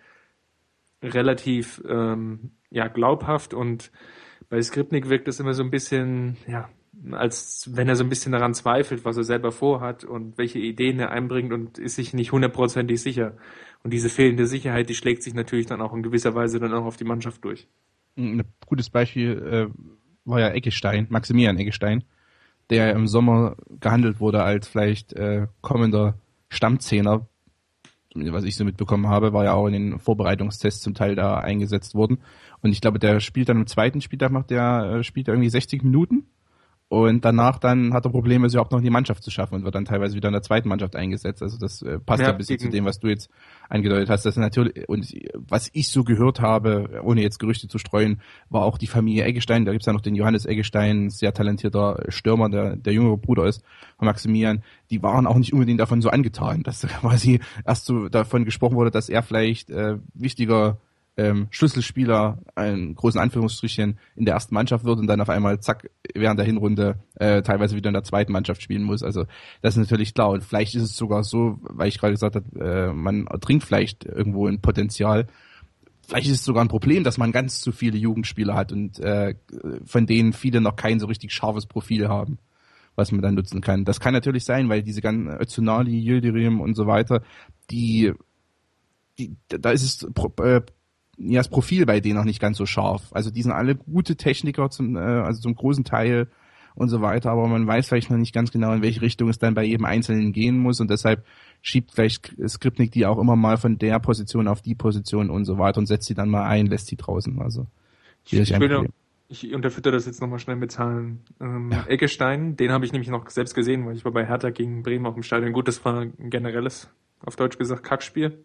relativ ähm, ja glaubhaft, und bei Skripnik wirkt es immer so ein bisschen, ja, als wenn er so ein bisschen daran zweifelt, was er selber vorhat und welche Ideen er einbringt, und ist sich nicht hundertprozentig sicher. Und diese fehlende Sicherheit, die schlägt sich natürlich dann auch in gewisser Weise dann auch auf die Mannschaft durch. Ein gutes Beispiel äh, war ja Eggestein, Maximilian Eggestein, der im Sommer gehandelt wurde als vielleicht äh, kommender Stammzehner. Was ich so mitbekommen habe, war ja auch in den Vorbereitungstests zum Teil da eingesetzt worden. Und ich glaube, der spielt dann im zweiten Spieltag, macht der äh, spielt er irgendwie sechzig Minuten. Und danach dann hat er Probleme, es überhaupt noch in die Mannschaft zu schaffen und wird dann teilweise wieder in der zweiten Mannschaft eingesetzt. Also das äh, passt ja, ja ein bisschen zu dem, was du jetzt angedeutet hast. Das ist natürlich, und was ich so gehört habe, ohne jetzt Gerüchte zu streuen, war auch die Familie Eggestein. Da gibt's ja noch den Johannes Eggestein, sehr talentierter Stürmer, der der jüngere Bruder ist von Maximilian. Die waren auch nicht unbedingt davon so angetan, dass quasi erst so davon gesprochen wurde, dass er vielleicht äh, wichtiger Ähm, Schlüsselspieler, einen großen Anführungsstrichen, in der ersten Mannschaft wird und dann auf einmal zack, während der Hinrunde äh, teilweise wieder in der zweiten Mannschaft spielen muss. Also das ist natürlich klar. Und vielleicht ist es sogar so, weil ich gerade gesagt habe, äh, man ertrinkt vielleicht irgendwo ein Potenzial. Vielleicht ist es sogar ein Problem, dass man ganz zu viele Jugendspieler hat und äh, von denen viele noch kein so richtig scharfes Profil haben, was man dann nutzen kann. Das kann natürlich sein, weil diese ganzen Özunali, Yildirim und so weiter, die, die da ist es äh, ja, das Profil bei denen noch nicht ganz so scharf. Also die sind alle gute Techniker, zum, äh, also zum großen Teil und so weiter, aber man weiß vielleicht noch nicht ganz genau, in welche Richtung es dann bei jedem Einzelnen gehen muss, und deshalb schiebt vielleicht Skripnik die auch immer mal von der Position auf die Position und so weiter und setzt sie dann mal ein, lässt sie draußen. Also ich, ich, noch, ich unterfütter das jetzt nochmal schnell mit Zahlen. Ähm, ja. Eggestein, den habe ich nämlich noch selbst gesehen, weil ich war bei Hertha gegen Bremen auf dem Stadion. Gut, das war ein generelles, auf Deutsch gesagt, Kackspiel.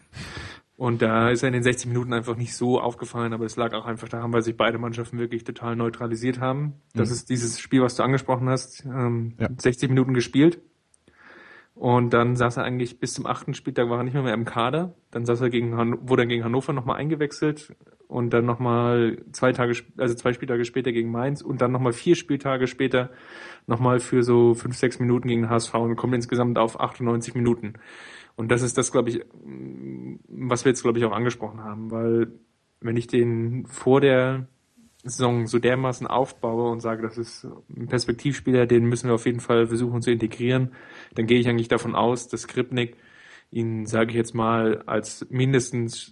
Und da ist er in den sechzig Minuten einfach nicht so aufgefallen, aber es lag auch einfach daran, weil sich beide Mannschaften wirklich total neutralisiert haben. Das mhm. ist dieses Spiel, was du angesprochen hast, ähm, ja. sechzig Minuten gespielt. Und dann saß er eigentlich bis zum achten Spieltag, war er nicht mehr, mehr im Kader. Dann saß er gegen Han- wurde er gegen Hannover nochmal eingewechselt und dann nochmal zwei Tage, also zwei Spieltage später gegen Mainz und dann nochmal vier Spieltage später nochmal für so fünf, sechs Minuten gegen H S V und kommt insgesamt auf achtundneunzig Minuten. Und das ist das, glaube ich, was wir jetzt, glaube ich, auch angesprochen haben, weil wenn ich den vor der Saison so dermaßen aufbaue und sage, das ist ein Perspektivspieler, den müssen wir auf jeden Fall versuchen zu integrieren, dann gehe ich eigentlich davon aus, dass Skripnik ihn, sage ich jetzt mal, als mindestens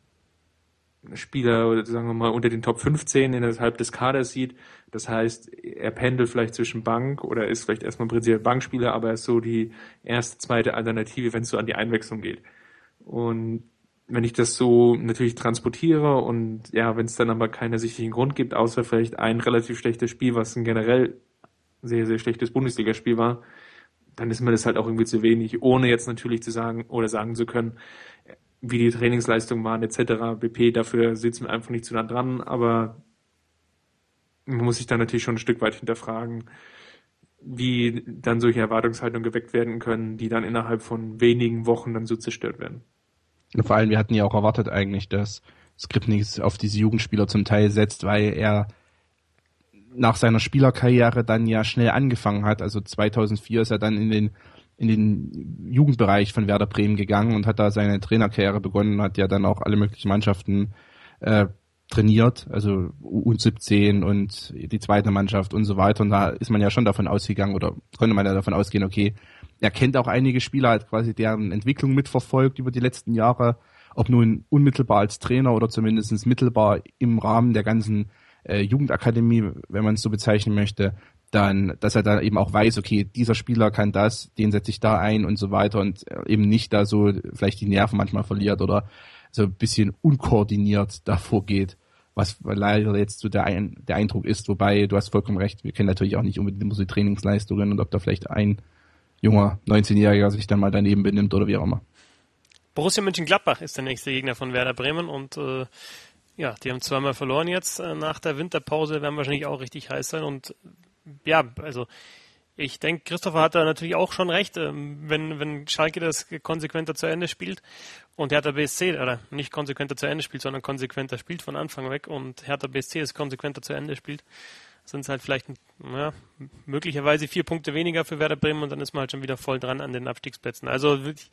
Spieler, sagen wir mal, unter den Top fünfzehn innerhalb des Kaders sieht. Das heißt, er pendelt vielleicht zwischen Bank oder ist vielleicht erstmal prinzipiell Bankspieler, aber er ist so die erste, zweite Alternative, wenn es so an die Einwechslung geht. Und wenn ich das so natürlich transportiere und ja, wenn es dann aber keinen sicheren Grund gibt, außer vielleicht ein relativ schlechtes Spiel, was ein generell sehr, sehr schlechtes Bundesligaspiel war, dann ist mir das halt auch irgendwie zu wenig, ohne jetzt natürlich zu sagen oder sagen zu können, wie die Trainingsleistungen waren et cetera. B P, dafür sitzen wir einfach nicht zu nah dran, aber man muss sich dann natürlich schon ein Stück weit hinterfragen, wie dann solche Erwartungshaltungen geweckt werden können, die dann innerhalb von wenigen Wochen dann so zerstört werden. Und vor allem, wir hatten ja auch erwartet eigentlich, dass Skripnik auf diese Jugendspieler zum Teil setzt, weil er nach seiner Spielerkarriere dann ja schnell angefangen hat. Also zweitausendvier ist er dann in den in den Jugendbereich von Werder Bremen gegangen und hat da seine Trainerkarriere begonnen, hat ja dann auch alle möglichen Mannschaften äh, trainiert, also U siebzehn und die zweite Mannschaft und so weiter. Und da ist man ja schon davon ausgegangen oder konnte man ja davon ausgehen, okay, er kennt auch einige Spieler, hat quasi deren Entwicklung mitverfolgt über die letzten Jahre, ob nun unmittelbar als Trainer oder zumindest mittelbar im Rahmen der ganzen äh, Jugendakademie, wenn man es so bezeichnen möchte. dann, dass er dann eben auch weiß, okay, dieser Spieler kann das, den setze ich da ein und so weiter und eben nicht da so vielleicht die Nerven manchmal verliert oder so ein bisschen unkoordiniert davor geht, was leider jetzt so der, ein, der Eindruck ist, wobei du hast vollkommen recht, wir kennen natürlich auch nicht unbedingt immer so die Trainingsleistungen und ob da vielleicht ein junger neunzehnjähriger sich dann mal daneben benimmt oder wie auch immer. Borussia Mönchengladbach ist der nächste Gegner von Werder Bremen und äh, ja, die haben zweimal verloren jetzt äh, nach der Winterpause, werden wahrscheinlich auch richtig heiß sein und ja, also ich denke, Christopher hat da natürlich auch schon recht, ähm, wenn, wenn Schalke das konsequenter zu Ende spielt und Hertha B S C, oder nicht konsequenter zu Ende spielt, sondern konsequenter spielt von Anfang weg und Hertha B S C es konsequenter zu Ende spielt, sind es halt vielleicht ja, möglicherweise vier Punkte weniger für Werder Bremen und dann ist man halt schon wieder voll dran an den Abstiegsplätzen. Also ich,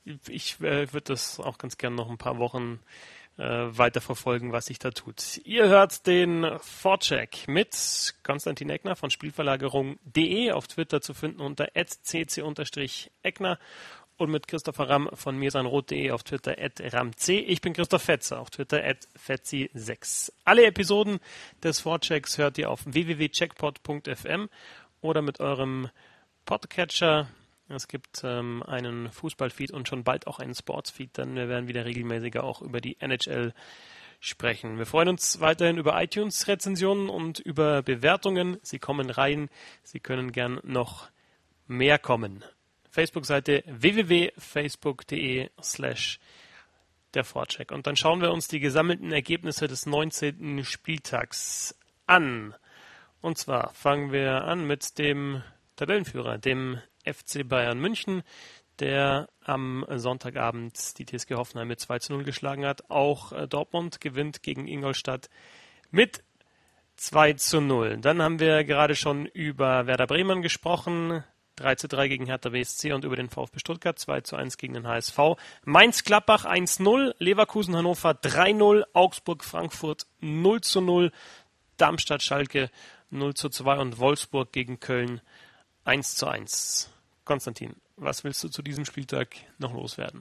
ich äh, würde das auch ganz gern noch ein paar Wochen weiter verfolgen, was sich da tut. Ihr hört den Vorcheck mit Konstantin Eckner von Spielverlagerung punkt de, auf Twitter zu finden unter at c c eckner und mit Christopher Ramm von mirsanroth punkt de auf Twitter at ramc. Ich bin Christoph Fetzer auf Twitter at fetzi sechs. Alle Episoden des Vorchecks hört ihr auf w w w punkt checkpot punkt f m oder mit eurem Podcatcher. Es gibt ähm, einen Fußballfeed und schon bald auch einen Sportsfeed, denn wir werden wieder regelmäßiger auch über die N H L sprechen. Wir freuen uns weiterhin über iTunes-Rezensionen und über Bewertungen. Sie kommen rein, Sie können gern noch mehr kommen. Facebook-Seite w w w punkt facebook punkt de slash der Vorcheck. Und dann schauen wir uns die gesammelten Ergebnisse des neunzehnten Spieltags an. Und zwar fangen wir an mit dem Tabellenführer, dem F C Bayern München, der am Sonntagabend die T S G Hoffenheim mit zwei zu null geschlagen hat. Auch äh, Dortmund gewinnt gegen Ingolstadt mit zwei zu null. Dann haben wir gerade schon über Werder Bremen gesprochen, drei zu drei gegen Hertha B S C und über den VfB Stuttgart, zwei zu eins gegen den H S V. Mainz-Gladbach eins null, Leverkusen-Hannover drei null, Augsburg-Frankfurt null zu null, Darmstadt-Schalke null zu zwei und Wolfsburg gegen Köln eins zu eins. Konstantin, was willst du zu diesem Spieltag noch loswerden?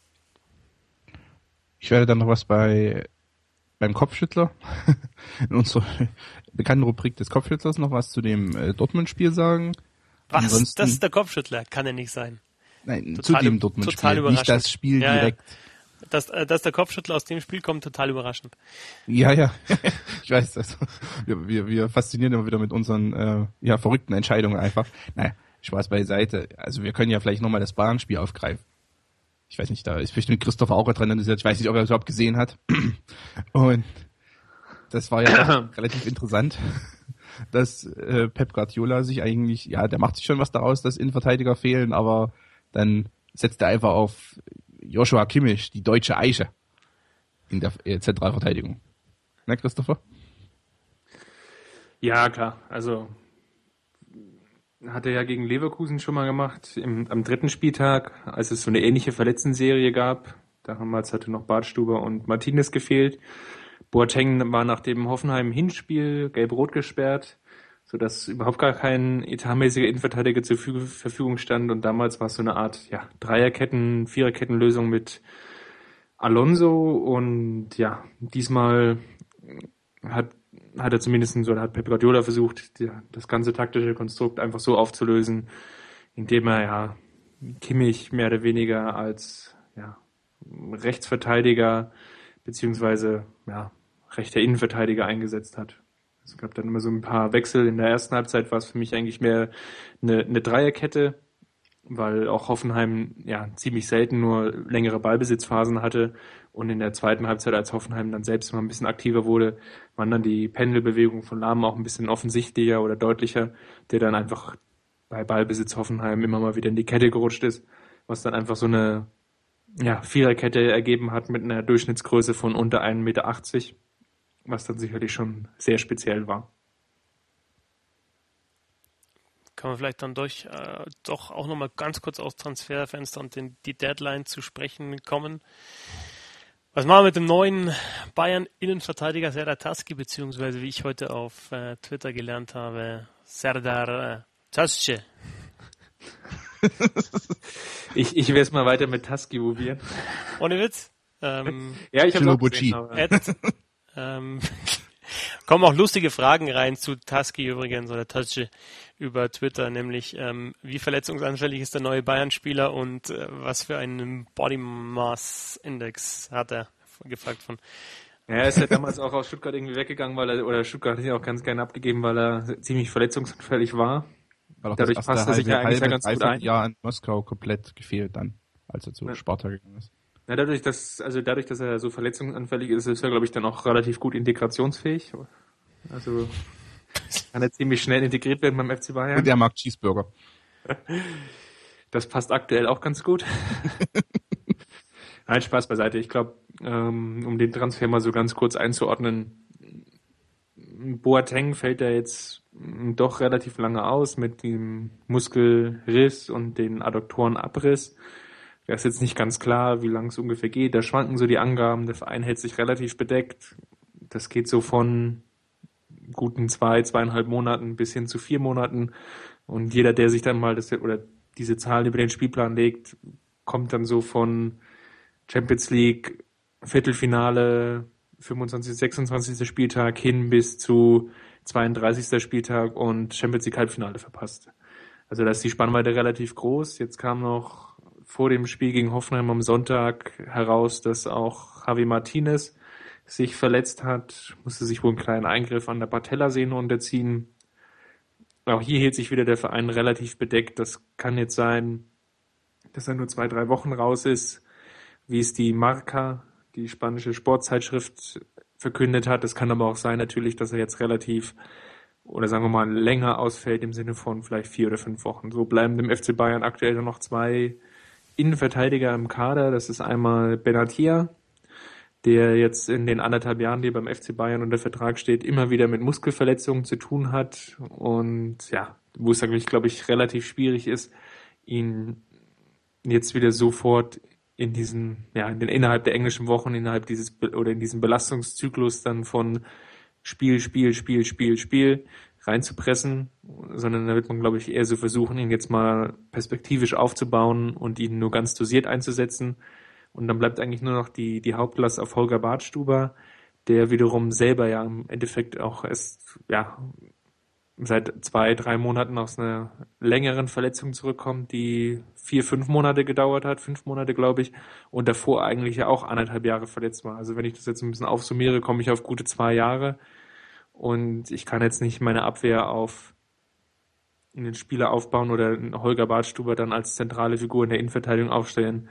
Ich werde dann noch was bei beim Kopfschüttler, in unserer bekannten Rubrik des Kopfschüttlers, noch was zu dem äh, Dortmund-Spiel sagen. Was? Ansonsten, Das ist der Kopfschüttler? Kann er nicht sein. Nein, total, zu dem Dortmund-Spiel, nicht das Spiel ja, direkt. Ja. Dass, äh, dass der Kopfschüttler aus dem Spiel kommt, total überraschend. Ja, ja, ich weiß das. Wir, wir, wir faszinieren immer wieder mit unseren äh, ja, verrückten Entscheidungen einfach. Naja, Spaß beiseite. Also wir können ja vielleicht nochmal das Bayern-Spiel aufgreifen. Ich weiß nicht, da ist bestimmt Christopher auch dran interessiert. Ich weiß nicht, ob er das überhaupt gesehen hat. Und das war ja relativ interessant, dass äh, Pep Guardiola sich eigentlich, ja, der macht sich schon was daraus, dass Innenverteidiger fehlen, aber dann setzt er einfach auf Joshua Kimmich, die deutsche Eiche, in der äh, Zentralverteidigung. Ne, Christopher? Ja, klar. Also hat er ja gegen Leverkusen schon mal gemacht, im, am dritten Spieltag, als es so eine ähnliche Verletztenserie gab. Damals hatte noch Bartstuber und Martinez gefehlt. Boateng war nach dem Hoffenheim-Hinspiel gelb-rot gesperrt, sodass überhaupt gar kein etatmäßiger Innenverteidiger zur Verfügung stand. Und damals war es so eine Art ja, Dreierketten-, Viererkettenlösung mit Alonso. Und ja, diesmal hat, hat er zumindest so, hat Pep Guardiola versucht, die, das ganze taktische Konstrukt einfach so aufzulösen, indem er ja Kimmich mehr oder weniger als ja, Rechtsverteidiger beziehungsweise ja, rechter Innenverteidiger eingesetzt hat. Es gab dann immer so ein paar Wechsel. In der ersten Halbzeit war es für mich eigentlich mehr eine, eine Dreierkette, weil auch Hoffenheim ja ziemlich selten nur längere Ballbesitzphasen hatte. Und in der zweiten Halbzeit, als Hoffenheim dann selbst mal ein bisschen aktiver wurde, waren dann die Pendelbewegungen von Lahm auch ein bisschen offensichtlicher oder deutlicher, der dann einfach bei Ballbesitz Hoffenheim immer mal wieder in die Kette gerutscht ist, was dann einfach so eine ja, Viererkette ergeben hat mit einer Durchschnittsgröße von unter ein Meter achtzig, was dann sicherlich schon sehr speziell war. Kann man vielleicht dann durch äh, doch auch nochmal ganz kurz aufs Transferfenster und den, die Deadline zu sprechen kommen. Was machen wir mit dem neuen Bayern-Innenverteidiger Serdar Taski, beziehungsweise wie ich heute auf äh, Twitter gelernt habe, Serdar äh, Tasce. ich ich werde es mal weiter mit Taski probieren. Ohne Witz. Ähm, ja, ich habe es Ed, ähm, Kommen auch lustige Fragen rein zu Taski übrigens oder Tatsche über Twitter, nämlich ähm, wie verletzungsanfällig ist der neue Bayern-Spieler und äh, was für einen Body Mass Index hat er, gefragt von. Ja, er ist ja damals auch aus Stuttgart irgendwie weggegangen, weil er, oder Stuttgart hat ihn auch ganz gerne abgegeben, weil er ziemlich verletzungsanfällig war. Dadurch passt er sich ja eigentlich ja ganz gut ein. Jahr in Moskau komplett gefehlt dann, als er zu ja. Sparta gegangen ist. Ja, dadurch, dass, also dadurch, dass er so verletzungsanfällig ist, ist er, glaube ich, dann auch relativ gut integrationsfähig. Also kann er ziemlich schnell integriert werden beim F C Bayern. Und er mag Cheeseburger. Das passt aktuell auch ganz gut. Nein, Spaß beiseite. Ich glaube, um den Transfer mal so ganz kurz einzuordnen, Boateng fällt da jetzt doch relativ lange aus mit dem Muskelriss und den Adduktorenabriss. Da ist jetzt nicht ganz klar, wie lange es ungefähr geht. Da schwanken so die Angaben. Der Verein hält sich relativ bedeckt. Das geht so von guten zwei, zweieinhalb Monaten bis hin zu vier Monaten. Und jeder, der sich dann mal das oder diese Zahlen über den Spielplan legt, kommt dann so von Champions League Viertelfinale, fünfundzwanzigsten, sechsundzwanzigsten Spieltag hin bis zu zweiunddreißigsten Spieltag und Champions League Halbfinale verpasst. Also da ist die Spannweite relativ groß. Jetzt kam noch vor dem Spiel gegen Hoffenheim am Sonntag heraus, dass auch Javi Martinez sich verletzt hat, musste sich wohl einen kleinen Eingriff an der Patellasehne unterziehen. Auch hier hielt sich wieder der Verein relativ bedeckt. Das kann jetzt sein, dass er nur zwei, drei Wochen raus ist, wie es die Marca, die spanische Sportzeitschrift, verkündet hat. Es kann aber auch sein natürlich, dass er jetzt relativ, oder sagen wir mal, länger ausfällt im Sinne von vielleicht vier oder fünf Wochen. So bleiben dem F C Bayern aktuell nur noch zwei Innenverteidiger im Kader. Das ist einmal Benatia, der jetzt in den anderthalb Jahren, die beim F C Bayern unter Vertrag steht, immer wieder mit Muskelverletzungen zu tun hat und ja, wo es eigentlich, glaube ich, relativ schwierig ist, ihn jetzt wieder sofort in diesen, ja, in den, innerhalb der englischen Wochen, innerhalb dieses, oder in diesem Belastungszyklus dann von Spiel, Spiel, Spiel, Spiel, Spiel reinzupressen, sondern da wird man, glaube ich, eher so versuchen, ihn jetzt mal perspektivisch aufzubauen und ihn nur ganz dosiert einzusetzen. Und dann bleibt eigentlich nur noch die, die Hauptlast auf Holger Badstuber, der wiederum selber ja im Endeffekt auch erst, ja, seit zwei, drei Monaten aus einer längeren Verletzung zurückkommt, die vier, fünf Monate gedauert hat, fünf Monate, glaube ich, und davor eigentlich ja auch anderthalb Jahre verletzt war. Also wenn ich das jetzt ein bisschen aufsummiere, komme ich auf gute zwei Jahre und ich kann jetzt nicht meine Abwehr auf einen Spieler aufbauen oder einen Holger Badstuber dann als zentrale Figur in der Innenverteidigung aufstellen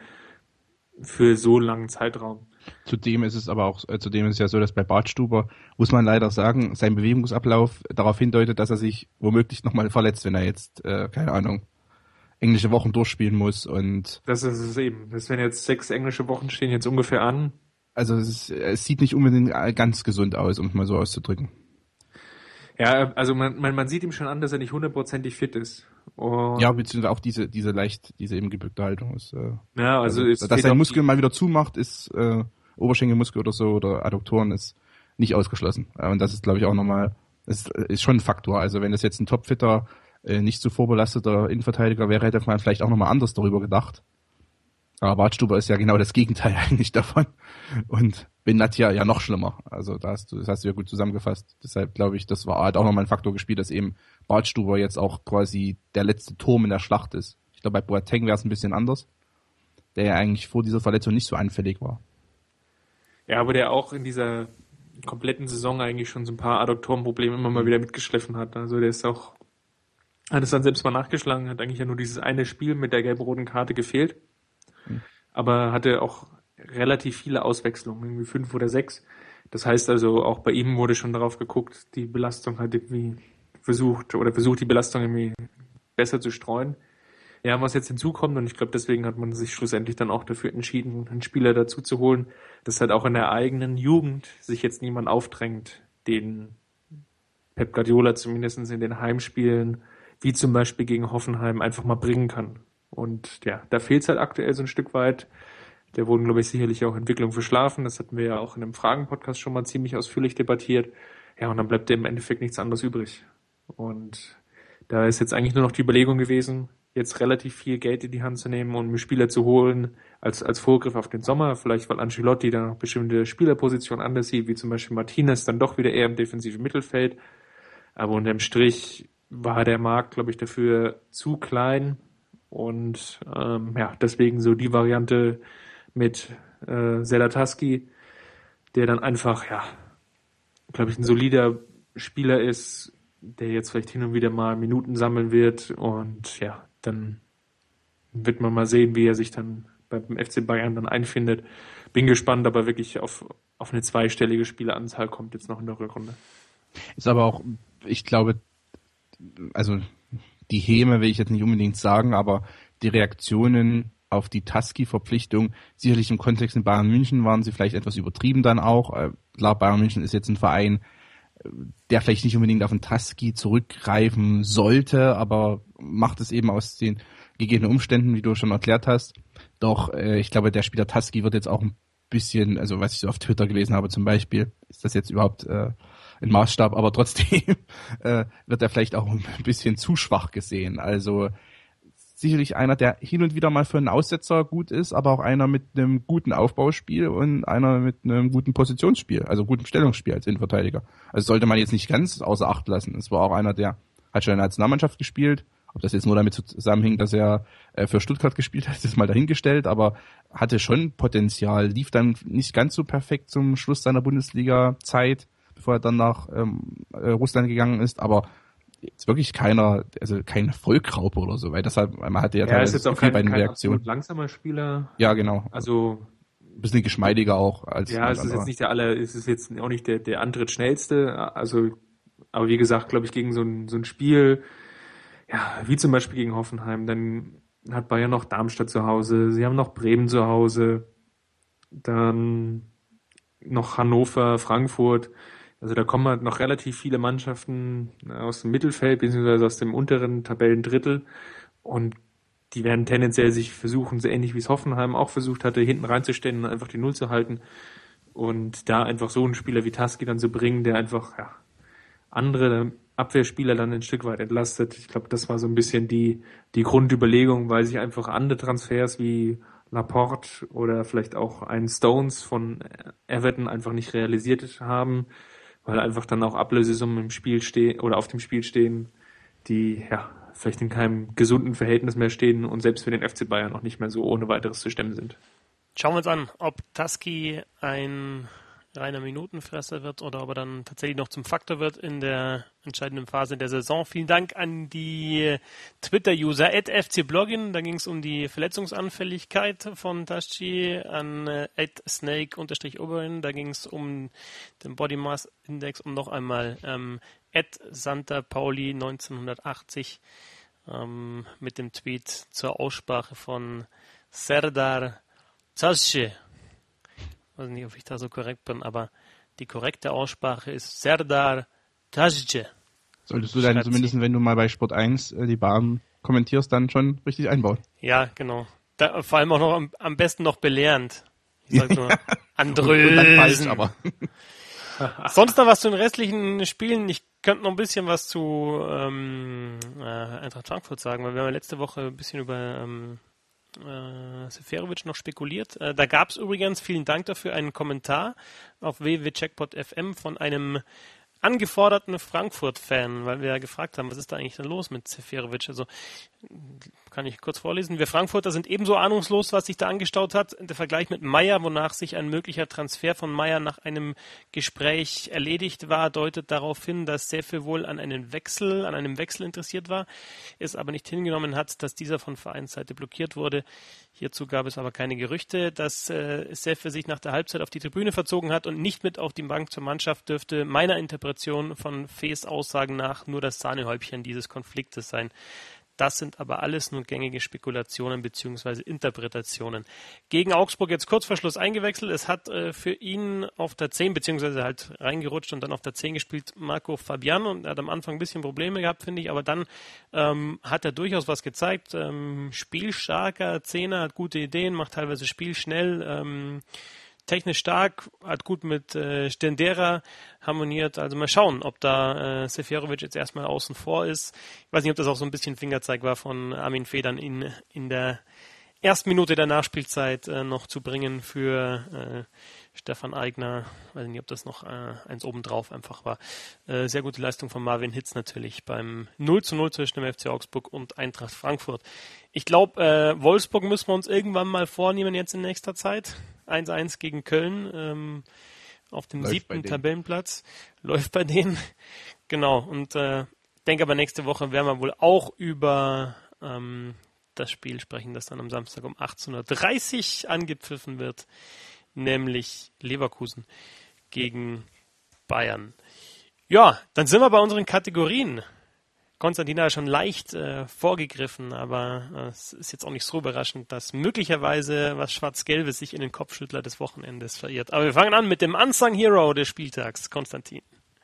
für so einen langen Zeitraum. Zudem ist es aber auch, äh, zudem ist es ja so, dass bei Badstuber, muss man leider sagen, sein Bewegungsablauf darauf hindeutet, dass er sich womöglich nochmal verletzt, wenn er jetzt, äh, keine Ahnung, englische Wochen durchspielen muss und... Das ist es eben. Das werden jetzt sechs englische Wochen stehen jetzt ungefähr an. Also es, ist, es sieht nicht unbedingt ganz gesund aus, um es mal so auszudrücken. Ja, also man, man, man sieht ihm schon an, dass er nicht hundertprozentig fit ist. Und ja, beziehungsweise auch diese, diese leicht, diese eben gebückte Haltung ist. Äh, ja, also, also ist dass sein Muskel mal wieder zumacht, ist äh, Oberschenkelmuskel oder so oder Adduktoren ist nicht ausgeschlossen. Äh, und das ist, glaube ich, auch nochmal, ist, ist schon ein Faktor. Also wenn das jetzt ein topfitter, äh, nicht so vorbelasteter Innenverteidiger wäre, hätte man vielleicht auch nochmal anders darüber gedacht. Aber Badstuber ist ja genau das Gegenteil eigentlich davon. Und Benatia ja noch schlimmer. Also da hast du, das hast du ja gut zusammengefasst. Deshalb glaube ich, das war halt auch nochmal ein Faktor gespielt, dass eben Badstuber jetzt auch quasi der letzte Turm in der Schlacht ist. Ich glaube, bei Boateng wäre es ein bisschen anders, der ja eigentlich vor dieser Verletzung nicht so anfällig war. Ja, aber der auch in dieser kompletten Saison eigentlich schon so ein paar Adduktorenprobleme immer mal wieder mitgeschliffen hat. Also der ist auch, hat es dann selbst mal nachgeschlagen, hat eigentlich ja nur dieses eine Spiel mit der gelb-roten Karte gefehlt. Mhm. Aber hatte auch relativ viele Auswechslungen, irgendwie fünf oder sechs. Das heißt also, auch bei ihm wurde schon darauf geguckt, die Belastung hat irgendwie versucht, oder versucht die Belastung irgendwie besser zu streuen. Ja, was jetzt hinzukommt, und ich glaube, deswegen hat man sich schlussendlich dann auch dafür entschieden, einen Spieler dazu zu holen, dass halt auch in der eigenen Jugend sich jetzt niemand aufdrängt, den Pep Guardiola zumindest in den Heimspielen, wie zum Beispiel gegen Hoffenheim, einfach mal bringen kann. Und ja, da fehlt es halt aktuell so ein Stück weit. Da wurden, glaube ich, sicherlich auch Entwicklungen verschlafen. Das hatten wir ja auch in einem Fragen-Podcast schon mal ziemlich ausführlich debattiert. Ja, und dann bleibt im Endeffekt nichts anderes übrig. Und da ist jetzt eigentlich nur noch die Überlegung gewesen, jetzt relativ viel Geld in die Hand zu nehmen und um Spieler zu holen als, als Vorgriff auf den Sommer. Vielleicht, weil Ancelotti dann noch bestimmte Spielerpositionen anders sieht, wie zum Beispiel Martinez dann doch wieder eher im defensiven Mittelfeld. Aber unterm Strich war der Markt, glaube ich, dafür zu klein. Und ähm, ja, deswegen so die Variante mit äh, Zelataski, der dann einfach, ja, glaube ich, ein solider Spieler ist, der jetzt vielleicht hin und wieder mal Minuten sammeln wird. Und ja, dann wird man mal sehen, wie er sich dann beim F C Bayern dann einfindet. Bin gespannt, aber wirklich auf, auf eine zweistellige Spieleranzahl kommt jetzt noch in der Rückrunde. Ist aber auch, ich glaube, also die Häme will ich jetzt nicht unbedingt sagen, aber die Reaktionen auf die Taski-Verpflichtung, sicherlich im Kontext in Bayern München waren sie vielleicht etwas übertrieben dann auch. Klar, Bayern München ist jetzt ein Verein, der vielleicht nicht unbedingt auf den Taski zurückgreifen sollte, aber macht es eben aus den gegebenen Umständen, wie du schon erklärt hast. Doch äh, ich glaube, der Spieler Taski wird jetzt auch ein bisschen, also was ich so auf Twitter gelesen habe zum Beispiel, ist das jetzt überhaupt äh, ein Maßstab, aber trotzdem äh, wird er vielleicht auch ein bisschen zu schwach gesehen. Also sicherlich einer, der hin und wieder mal für einen Aussetzer gut ist, aber auch einer mit einem guten Aufbauspiel und einer mit einem guten Positionsspiel, also gutem Stellungsspiel als Innenverteidiger. Also sollte man jetzt nicht ganz außer Acht lassen. Es war auch einer, der hat schon in der Nationalmannschaft gespielt. Ob das jetzt nur damit zusammenhängt, dass er äh, für Stuttgart gespielt hat, ist mal dahingestellt, aber hatte schon Potenzial, lief dann nicht ganz so perfekt zum Schluss seiner Bundesliga-Zeit, bevor er dann nach ähm, äh, Russland gegangen ist, aber jetzt wirklich keiner, also kein Vollkraupe oder so, weil deshalb, man hatte ja, ja teilweise ist jetzt auch viel kein, bei den kein Reaktionen. langsamer Spieler. Ja, genau. Also ein bisschen geschmeidiger auch als ja, es ist andere. jetzt nicht der aller, es ist jetzt auch nicht der der Antritt-schnellste, also aber wie gesagt, glaube ich, gegen so ein so ein Spiel, ja, wie zum Beispiel gegen Hoffenheim, dann hat Bayern noch Darmstadt zu Hause, sie haben noch Bremen zu Hause, dann noch Hannover, Frankfurt. Also da kommen halt noch relativ viele Mannschaften aus dem Mittelfeld beziehungsweise aus dem unteren Tabellendrittel und die werden tendenziell sich versuchen, so ähnlich wie es Hoffenheim auch versucht hatte, hinten reinzustellen und einfach die Null zu halten und da einfach so einen Spieler wie Taski dann zu bringen, der einfach ja, andere Abwehrspieler dann ein Stück weit entlastet. Ich glaube, das war so ein bisschen die die Grundüberlegung, weil sich einfach andere Transfers wie Laporte oder vielleicht auch ein Stones von Everton einfach nicht realisiert haben, weil einfach dann auch Ablösesummen im Spiel stehen oder auf dem Spiel stehen, die ja vielleicht in keinem gesunden Verhältnis mehr stehen und selbst für den F C Bayern auch nicht mehr so ohne weiteres zu stemmen sind. Schauen wir uns an, ob Taski ein reiner Minutenfresser wird oder ob er dann tatsächlich noch zum Faktor wird in der entscheidenden Phase der Saison. Vielen Dank an die Twitter-User at F C Bloggin. Da ging es um die Verletzungsanfälligkeit von Taski, an äh, at Snake-Oberin. Da ging es um den Body Mass Index, um noch einmal ähm, at Santa Pauli neunzehnhundertachtzig ähm, mit dem Tweet zur Aussprache von Serdar Taski. Ich weiß nicht, ob ich da so korrekt bin, aber die korrekte Aussprache ist Serdar Taski. Solltest du dann zumindest, wenn du mal bei Sport eins äh, die Bahn kommentierst, dann schon richtig einbauen. Ja, genau. Da, vor allem auch noch am, am besten noch belehrend. Ich sag nur andrösen. Dann falsch, aber. Sonst noch was zu den restlichen Spielen? Ich könnte noch ein bisschen was zu ähm, äh, Eintracht Frankfurt sagen, weil wir haben ja letzte Woche ein bisschen über ähm, äh, Seferovic noch spekuliert. Äh, da gab es übrigens, vielen Dank dafür, einen Kommentar auf w w w punkt checkpot punkt f m von einem angeforderten Frankfurt-Fan, weil wir ja gefragt haben, was ist da eigentlich denn los mit Seferovic? Also kann ich kurz vorlesen. Wir Frankfurter sind ebenso ahnungslos, was sich da angestaut hat. Der Vergleich mit Meier, wonach sich ein möglicher Transfer von Meier nach einem Gespräch erledigt war, deutet darauf hin, dass Sefe wohl an einen Wechsel, an einem Wechsel interessiert war, es aber nicht hingenommen hat, dass dieser von Vereinsseite blockiert wurde. Hierzu gab es aber keine Gerüchte, dass äh, Sefe sich nach der Halbzeit auf die Tribüne verzogen hat und nicht mit auf die Bank zur Mannschaft dürfte meiner Interpretation von Fees Aussagen nach nur das Sahnehäubchen dieses Konfliktes sein. Das sind aber alles nur gängige Spekulationen bzw. Interpretationen. Gegen Augsburg jetzt kurz vor Schluss eingewechselt. Es hat äh, für ihn auf der zehn bzw. halt reingerutscht und dann auf der zehn gespielt Marco Fabian und er hat am Anfang ein bisschen Probleme gehabt, finde ich, aber dann ähm, hat er durchaus was gezeigt. Ähm, spielstarker Zehner, hat gute Ideen, macht teilweise spielschnell, ähm, technisch stark, hat gut mit äh, Stendera harmoniert. Also mal schauen, ob da äh, Seferovic jetzt erstmal außen vor ist. Ich weiß nicht, ob das auch so ein bisschen Fingerzeig war von Armin Federn in, in der ersten Minute der Nachspielzeit äh, noch zu bringen für äh, Stefan Aigner. Ich weiß nicht, ob das noch äh, eins obendrauf einfach war. Äh, sehr gute Leistung von Marvin Hitz natürlich beim null zu null zwischen dem F C Augsburg und Eintracht Frankfurt. Ich glaube, äh, Wolfsburg müssen wir uns irgendwann mal vornehmen jetzt in nächster Zeit. eins eins gegen Köln ähm, auf dem Läuft siebten Tabellenplatz. Läuft bei denen. Genau. Und äh, denke aber nächste Woche werden wir wohl auch über ähm, das Spiel sprechen, das dann am Samstag um achtzehn Uhr dreißig angepfiffen wird, nämlich Leverkusen gegen Bayern. Ja, dann sind wir bei unseren Kategorien. Konstantin hat schon leicht äh, vorgegriffen, aber äh, es ist jetzt auch nicht so überraschend, dass möglicherweise was Schwarz-Gelbes sich in den Kopfschüttler des Wochenendes verirrt. Aber wir fangen an mit dem Unsung Hero des Spieltags, Konstantin.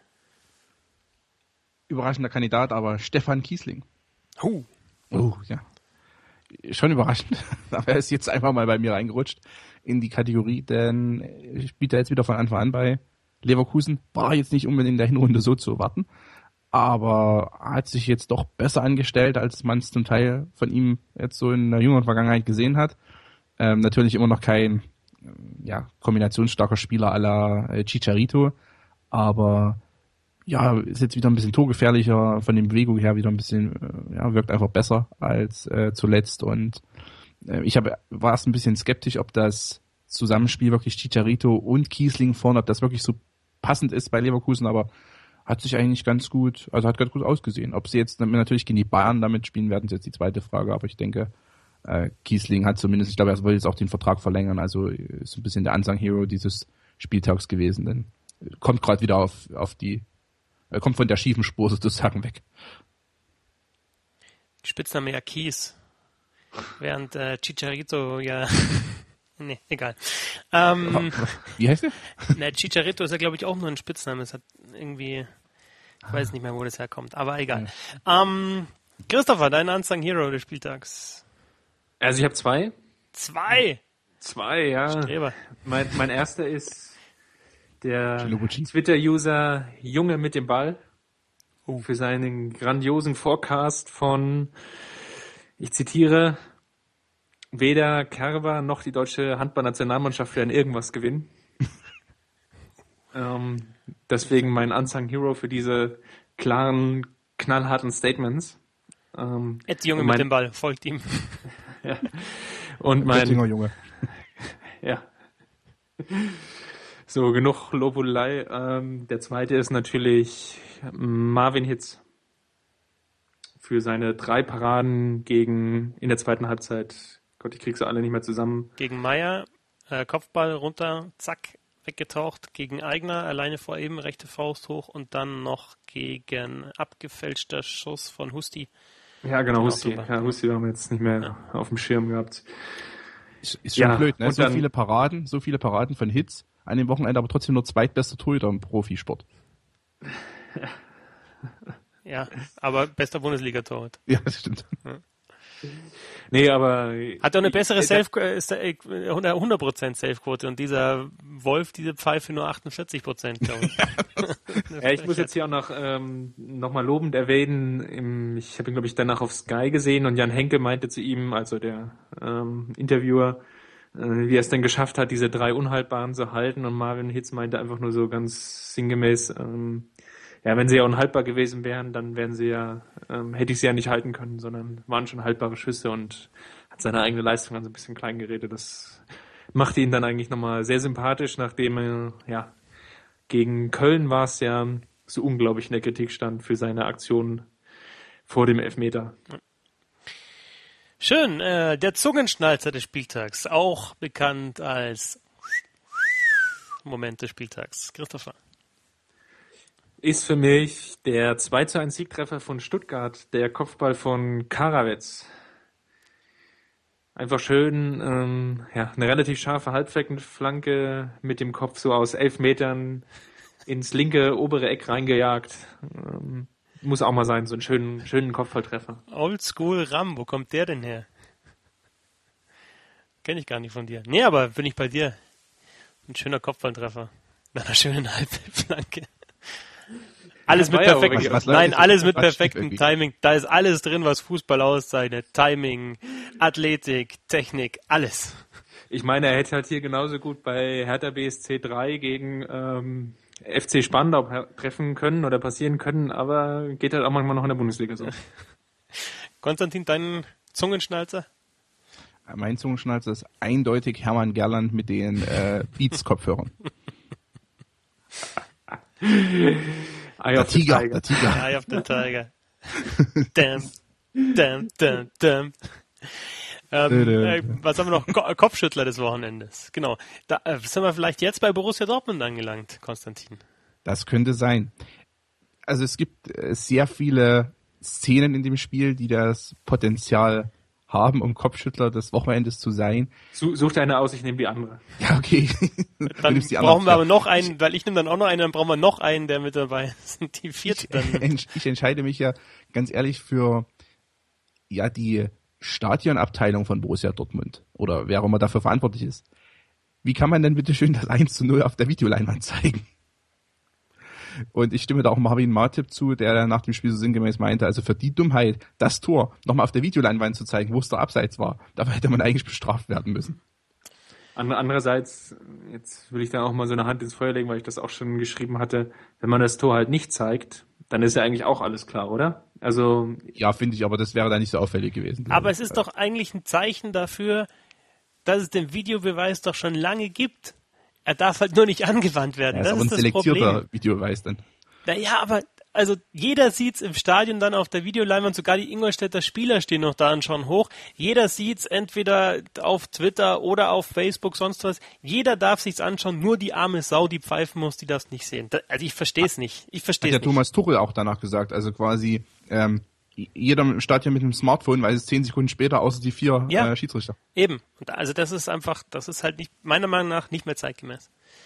Überraschender Kandidat, aber Stefan Kiesling. Huh. Oh, ja. Schon überraschend, aber er ist jetzt einfach mal bei mir reingerutscht in die Kategorie, denn spielt er jetzt wieder von Anfang an bei Leverkusen. War jetzt nicht unbedingt in der Hinrunde so zu erwarten, aber hat sich jetzt doch besser angestellt, als man es zum Teil von ihm jetzt so in der jüngeren Vergangenheit gesehen hat. Ähm, natürlich immer noch kein ja, kombinationsstarker Spieler à la äh, Chicharito, aber ja, ist jetzt wieder ein bisschen torgefährlicher, von den Bewegungen her wieder ein bisschen, äh, ja, wirkt einfach besser als äh, zuletzt und äh, ich habe war erst ein bisschen skeptisch, ob das Zusammenspiel wirklich Chicharito und Kiesling vorne, ob das wirklich so passend ist bei Leverkusen, aber hat sich eigentlich ganz gut, also hat ganz gut ausgesehen. Ob sie jetzt natürlich gegen die Bayern damit spielen werden, ist jetzt die zweite Frage, aber ich denke, äh, Kiesling hat zumindest, ich glaube, er will jetzt auch den Vertrag verlängern, also ist ein bisschen der Unsung Hero dieses Spieltags gewesen, denn kommt gerade wieder auf, auf die Er kommt von der schiefen Spur sozusagen weg. Spitzname ja Kies. Während äh, Chicharito ja... nee, egal. Ähm, Wie heißt der? Na, Chicharito ist ja, glaube ich, auch nur ein Spitzname. Es hat irgendwie... Ich weiß nicht mehr, wo das herkommt, aber egal. Ja. Ähm, Christopher, dein Unsung Hero des Spieltags. Also ich habe zwei. Zwei? Zwei, ja. Streber. Mein, mein erster ist der Twitter-User Junge mit dem Ball oh. für seinen grandiosen Forecast von, ich zitiere, weder Kerber noch die deutsche Handball-Nationalmannschaft werden irgendwas gewinnen. ähm, deswegen mein Unsung Hero für diese klaren, knallharten Statements. Ähm, Ed Junge mein, mit dem Ball, folgt ihm. ja. Und mein Junge. ja. So, genug Lobhudelei. Ähm, der zweite ist natürlich Marvin Hitz für seine drei Paraden gegen in der zweiten Halbzeit. Gott, ich krieg sie alle nicht mehr zusammen. Gegen Meier, äh, Kopfball runter, zack, weggetaucht. Gegen Aigner, alleine vor eben, rechte Faust hoch und dann noch gegen abgefälschter Schuss von Husti. Ja, genau, Husti. Ja, Husti haben wir jetzt nicht mehr ja. auf dem Schirm gehabt. Ist, ist schon ja, blöd, ne? So dann, viele Paraden, so viele Paraden von Hitz. An dem Wochenende aber trotzdem nur zweitbester Torhüter im Profisport. Ja, aber bester Bundesliga-Torhüter. Ja, das stimmt. Ja. Nee, aber... Hat doch eine bessere äh, Safe, hundert Prozent Safe-Quote und dieser Wolf, diese Pfeife nur achtundvierzig Prozent, glaube ich. Ja, ich muss jetzt hier auch noch, ähm, noch mal lobend erwähnen, im, ich habe ihn, glaube ich, danach auf Sky gesehen und Jan Henke meinte zu ihm, also der ähm, Interviewer, wie er es denn geschafft hat, diese drei Unhaltbaren zu halten. Und Marvin Hitz meinte einfach nur so ganz sinngemäß, ähm, ja, wenn sie ja unhaltbar gewesen wären, dann wären sie ja, ähm, hätte ich sie ja nicht halten können, sondern waren schon haltbare Schüsse und hat seine eigene Leistung dann so ein bisschen klein geredet. Das machte ihn dann eigentlich nochmal sehr sympathisch, nachdem er, ja, gegen Köln war es ja so unglaublich in der Kritik stand für seine Aktion vor dem Elfmeter. Schön, äh, der Zungenschnalzer des Spieltags, auch bekannt als Moment des Spieltags. Christopher. Ist für mich der zwei zu eins Siegtreffer von Stuttgart, der Kopfball von Karawetz. Einfach schön, ähm, ja, eine relativ scharfe Halbflanke mit dem Kopf so aus elf Metern ins linke obere Eck reingejagt. Ähm, Muss auch mal sein, so einen schönen, schönen Kopfballtreffer. Oldschool Ram, wo kommt der denn her? Kenn ich gar nicht von dir. Nee, aber bin ich bei dir. Ein schöner Kopfballtreffer. Mit einer schönen Halbflanke. Alles mit ja perfektem, was- was nein, Leute- alles mit was perfektem irgendwie. Timing. Da ist alles drin, was Fußball auszeichnet. Timing, Athletik, Technik, alles. Ich meine, er hätte halt hier genauso gut bei Hertha B S C drei gegen ähm, F C Spandau treffen können oder passieren können, aber geht halt auch manchmal noch in der Bundesliga so. Konstantin, dein Zungenschnalzer? Mein Zungenschnalzer ist eindeutig Hermann Gerland mit den äh, Beats-Kopfhörern. Eye Der of the Tiger, Tiger. der Tiger. Eye of the Tiger. Damn, damn, damn, damn. Ähm, äh, was haben wir noch? Ko- Kopfschüttler des Wochenendes. Genau. Da äh, sind wir vielleicht jetzt bei Borussia Dortmund angelangt, Konstantin. Das könnte sein. Also es gibt äh, sehr viele Szenen in dem Spiel, die das Potenzial haben, um Kopfschüttler des Wochenendes zu sein. Su- Such dir eine aus, ich nehme die andere. Ja, okay. Du Dann nimmst die brauchen anderen wir aber vier. noch einen, weil ich nehme dann auch noch einen, dann brauchen wir noch einen, der mit dabei ist. Die vierte Ich, dann. ent- ich entscheide mich ja ganz ehrlich für ja die Stadionabteilung von Borussia Dortmund oder wer auch immer dafür verantwortlich ist. Wie kann man denn bitte schön das eins zu null auf der Videoleinwand zeigen? Und ich stimme da auch Marvin Martip zu, der nach dem Spiel so sinngemäß meinte, also für die Dummheit, das Tor nochmal auf der Videoleinwand zu zeigen, wo es der Abseits war, dafür hätte man eigentlich bestraft werden müssen. Ander- Andererseits, jetzt will ich da auch mal so eine Hand ins Feuer legen, weil ich das auch schon geschrieben hatte, wenn man das Tor halt nicht zeigt, dann ist ja eigentlich auch alles klar, oder? Also, Ja, finde ich, aber das wäre da nicht so auffällig gewesen. Aber es ist doch eigentlich ein Zeichen dafür, dass es den Videobeweis doch schon lange gibt. Er darf halt nur nicht angewandt werden. Ja, das ist aber ein ist das selektierter Problem. Videobeweis dann. Naja, aber also jeder sieht's im Stadion dann auf der Videoleinwand, sogar die Ingolstädter Spieler stehen noch da und schauen hoch. Jeder sieht's entweder auf Twitter oder auf Facebook, sonst was. Jeder darf sich's anschauen, nur die arme Sau, die pfeifen muss, die darf's nicht sehen. Da, also ich versteh's nicht. Ich Hat versteh's der nicht. Thomas Tuchel auch danach gesagt, also quasi ähm, jeder im Stadion mit einem Smartphone weiß es zehn Sekunden später, außer die vier Ja. äh, Schiedsrichter. Eben. Und also das ist einfach, das ist halt nicht, meiner Meinung nach nicht mehr zeitgemäß.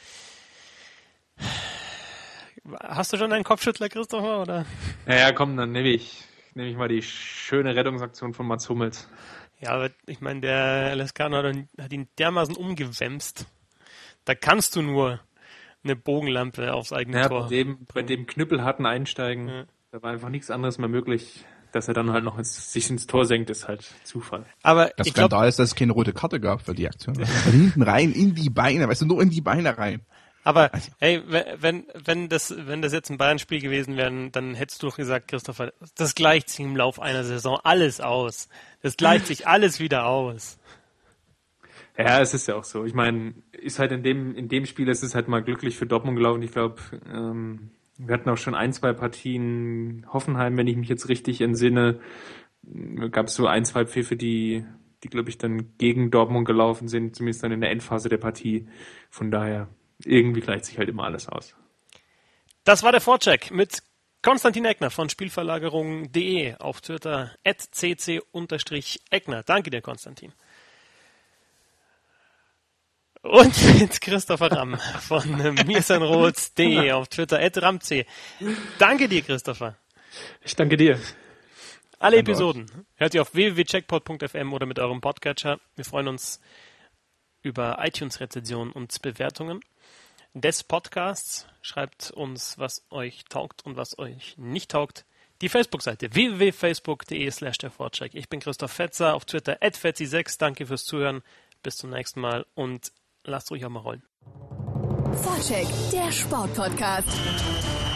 Hast du schon einen Kopfschüttler, Christopher, oder? naja, komm, dann nehme ich, nehme ich mal die schöne Rettungsaktion von Mats Hummels. Ja, aber ich meine, der Lescano hat, hat ihn dermaßen umgewämst. Da kannst du nur eine Bogenlampe aufs eigene Ja, Tor. bei dem, bei dem knüppelharten Einsteigen, Ja. da war einfach nichts anderes mehr möglich. Dass er dann halt noch ins, sich ins Tor senkt, ist halt Zufall. Aber Das ich glaube, Skandal ist, dass es keine rote Karte gab für die Aktion. Von hinten rein, in die Beine, weißt du, nur in die Beine rein. aber hey, wenn wenn das wenn das jetzt ein Bayern-Spiel gewesen wäre, dann hättest du doch gesagt, Christopher, das gleicht sich im Lauf einer Saison alles aus. Das gleicht sich alles wieder aus. Ja, es ist ja auch so. Ich meine, ist halt in dem, in dem Spiel, es ist halt mal glücklich für Dortmund gelaufen. Ich glaube, ähm, wir hatten auch schon ein, zwei Partien Hoffenheim, wenn ich mich jetzt richtig entsinne, gab es so ein, zwei Pfiffe, die, die glaube ich dann gegen Dortmund gelaufen sind, zumindest dann in der Endphase der Partie. Von daher, irgendwie gleicht sich halt immer alles aus. Das war der Vorcheck mit Konstantin Eckner von Spielverlagerung punkt de auf Twitter at c c Eckner. Danke dir, Konstantin. Und mit Christopher Ramm von äh, mirsanroth punkt de auf Twitter at ramc. Danke dir, Christopher. Ich danke dir. Alle Danke Episoden hört ihr auf w w w punkt checkpot punkt f m oder mit eurem Podcatcher. Wir freuen uns über iTunes-Rezensionen und Bewertungen des Podcasts. Schreibt uns, was euch taugt und was euch nicht taugt. Die Facebook-Seite w w w punkt facebook punkt de slash der Vorcheck. Ich bin Christoph Fetzer, auf Twitter at fetzi sechs. Danke fürs Zuhören. Bis zum nächsten Mal und lasst ruhig auch mal rollen. Vorcheck, der Sportpodcast.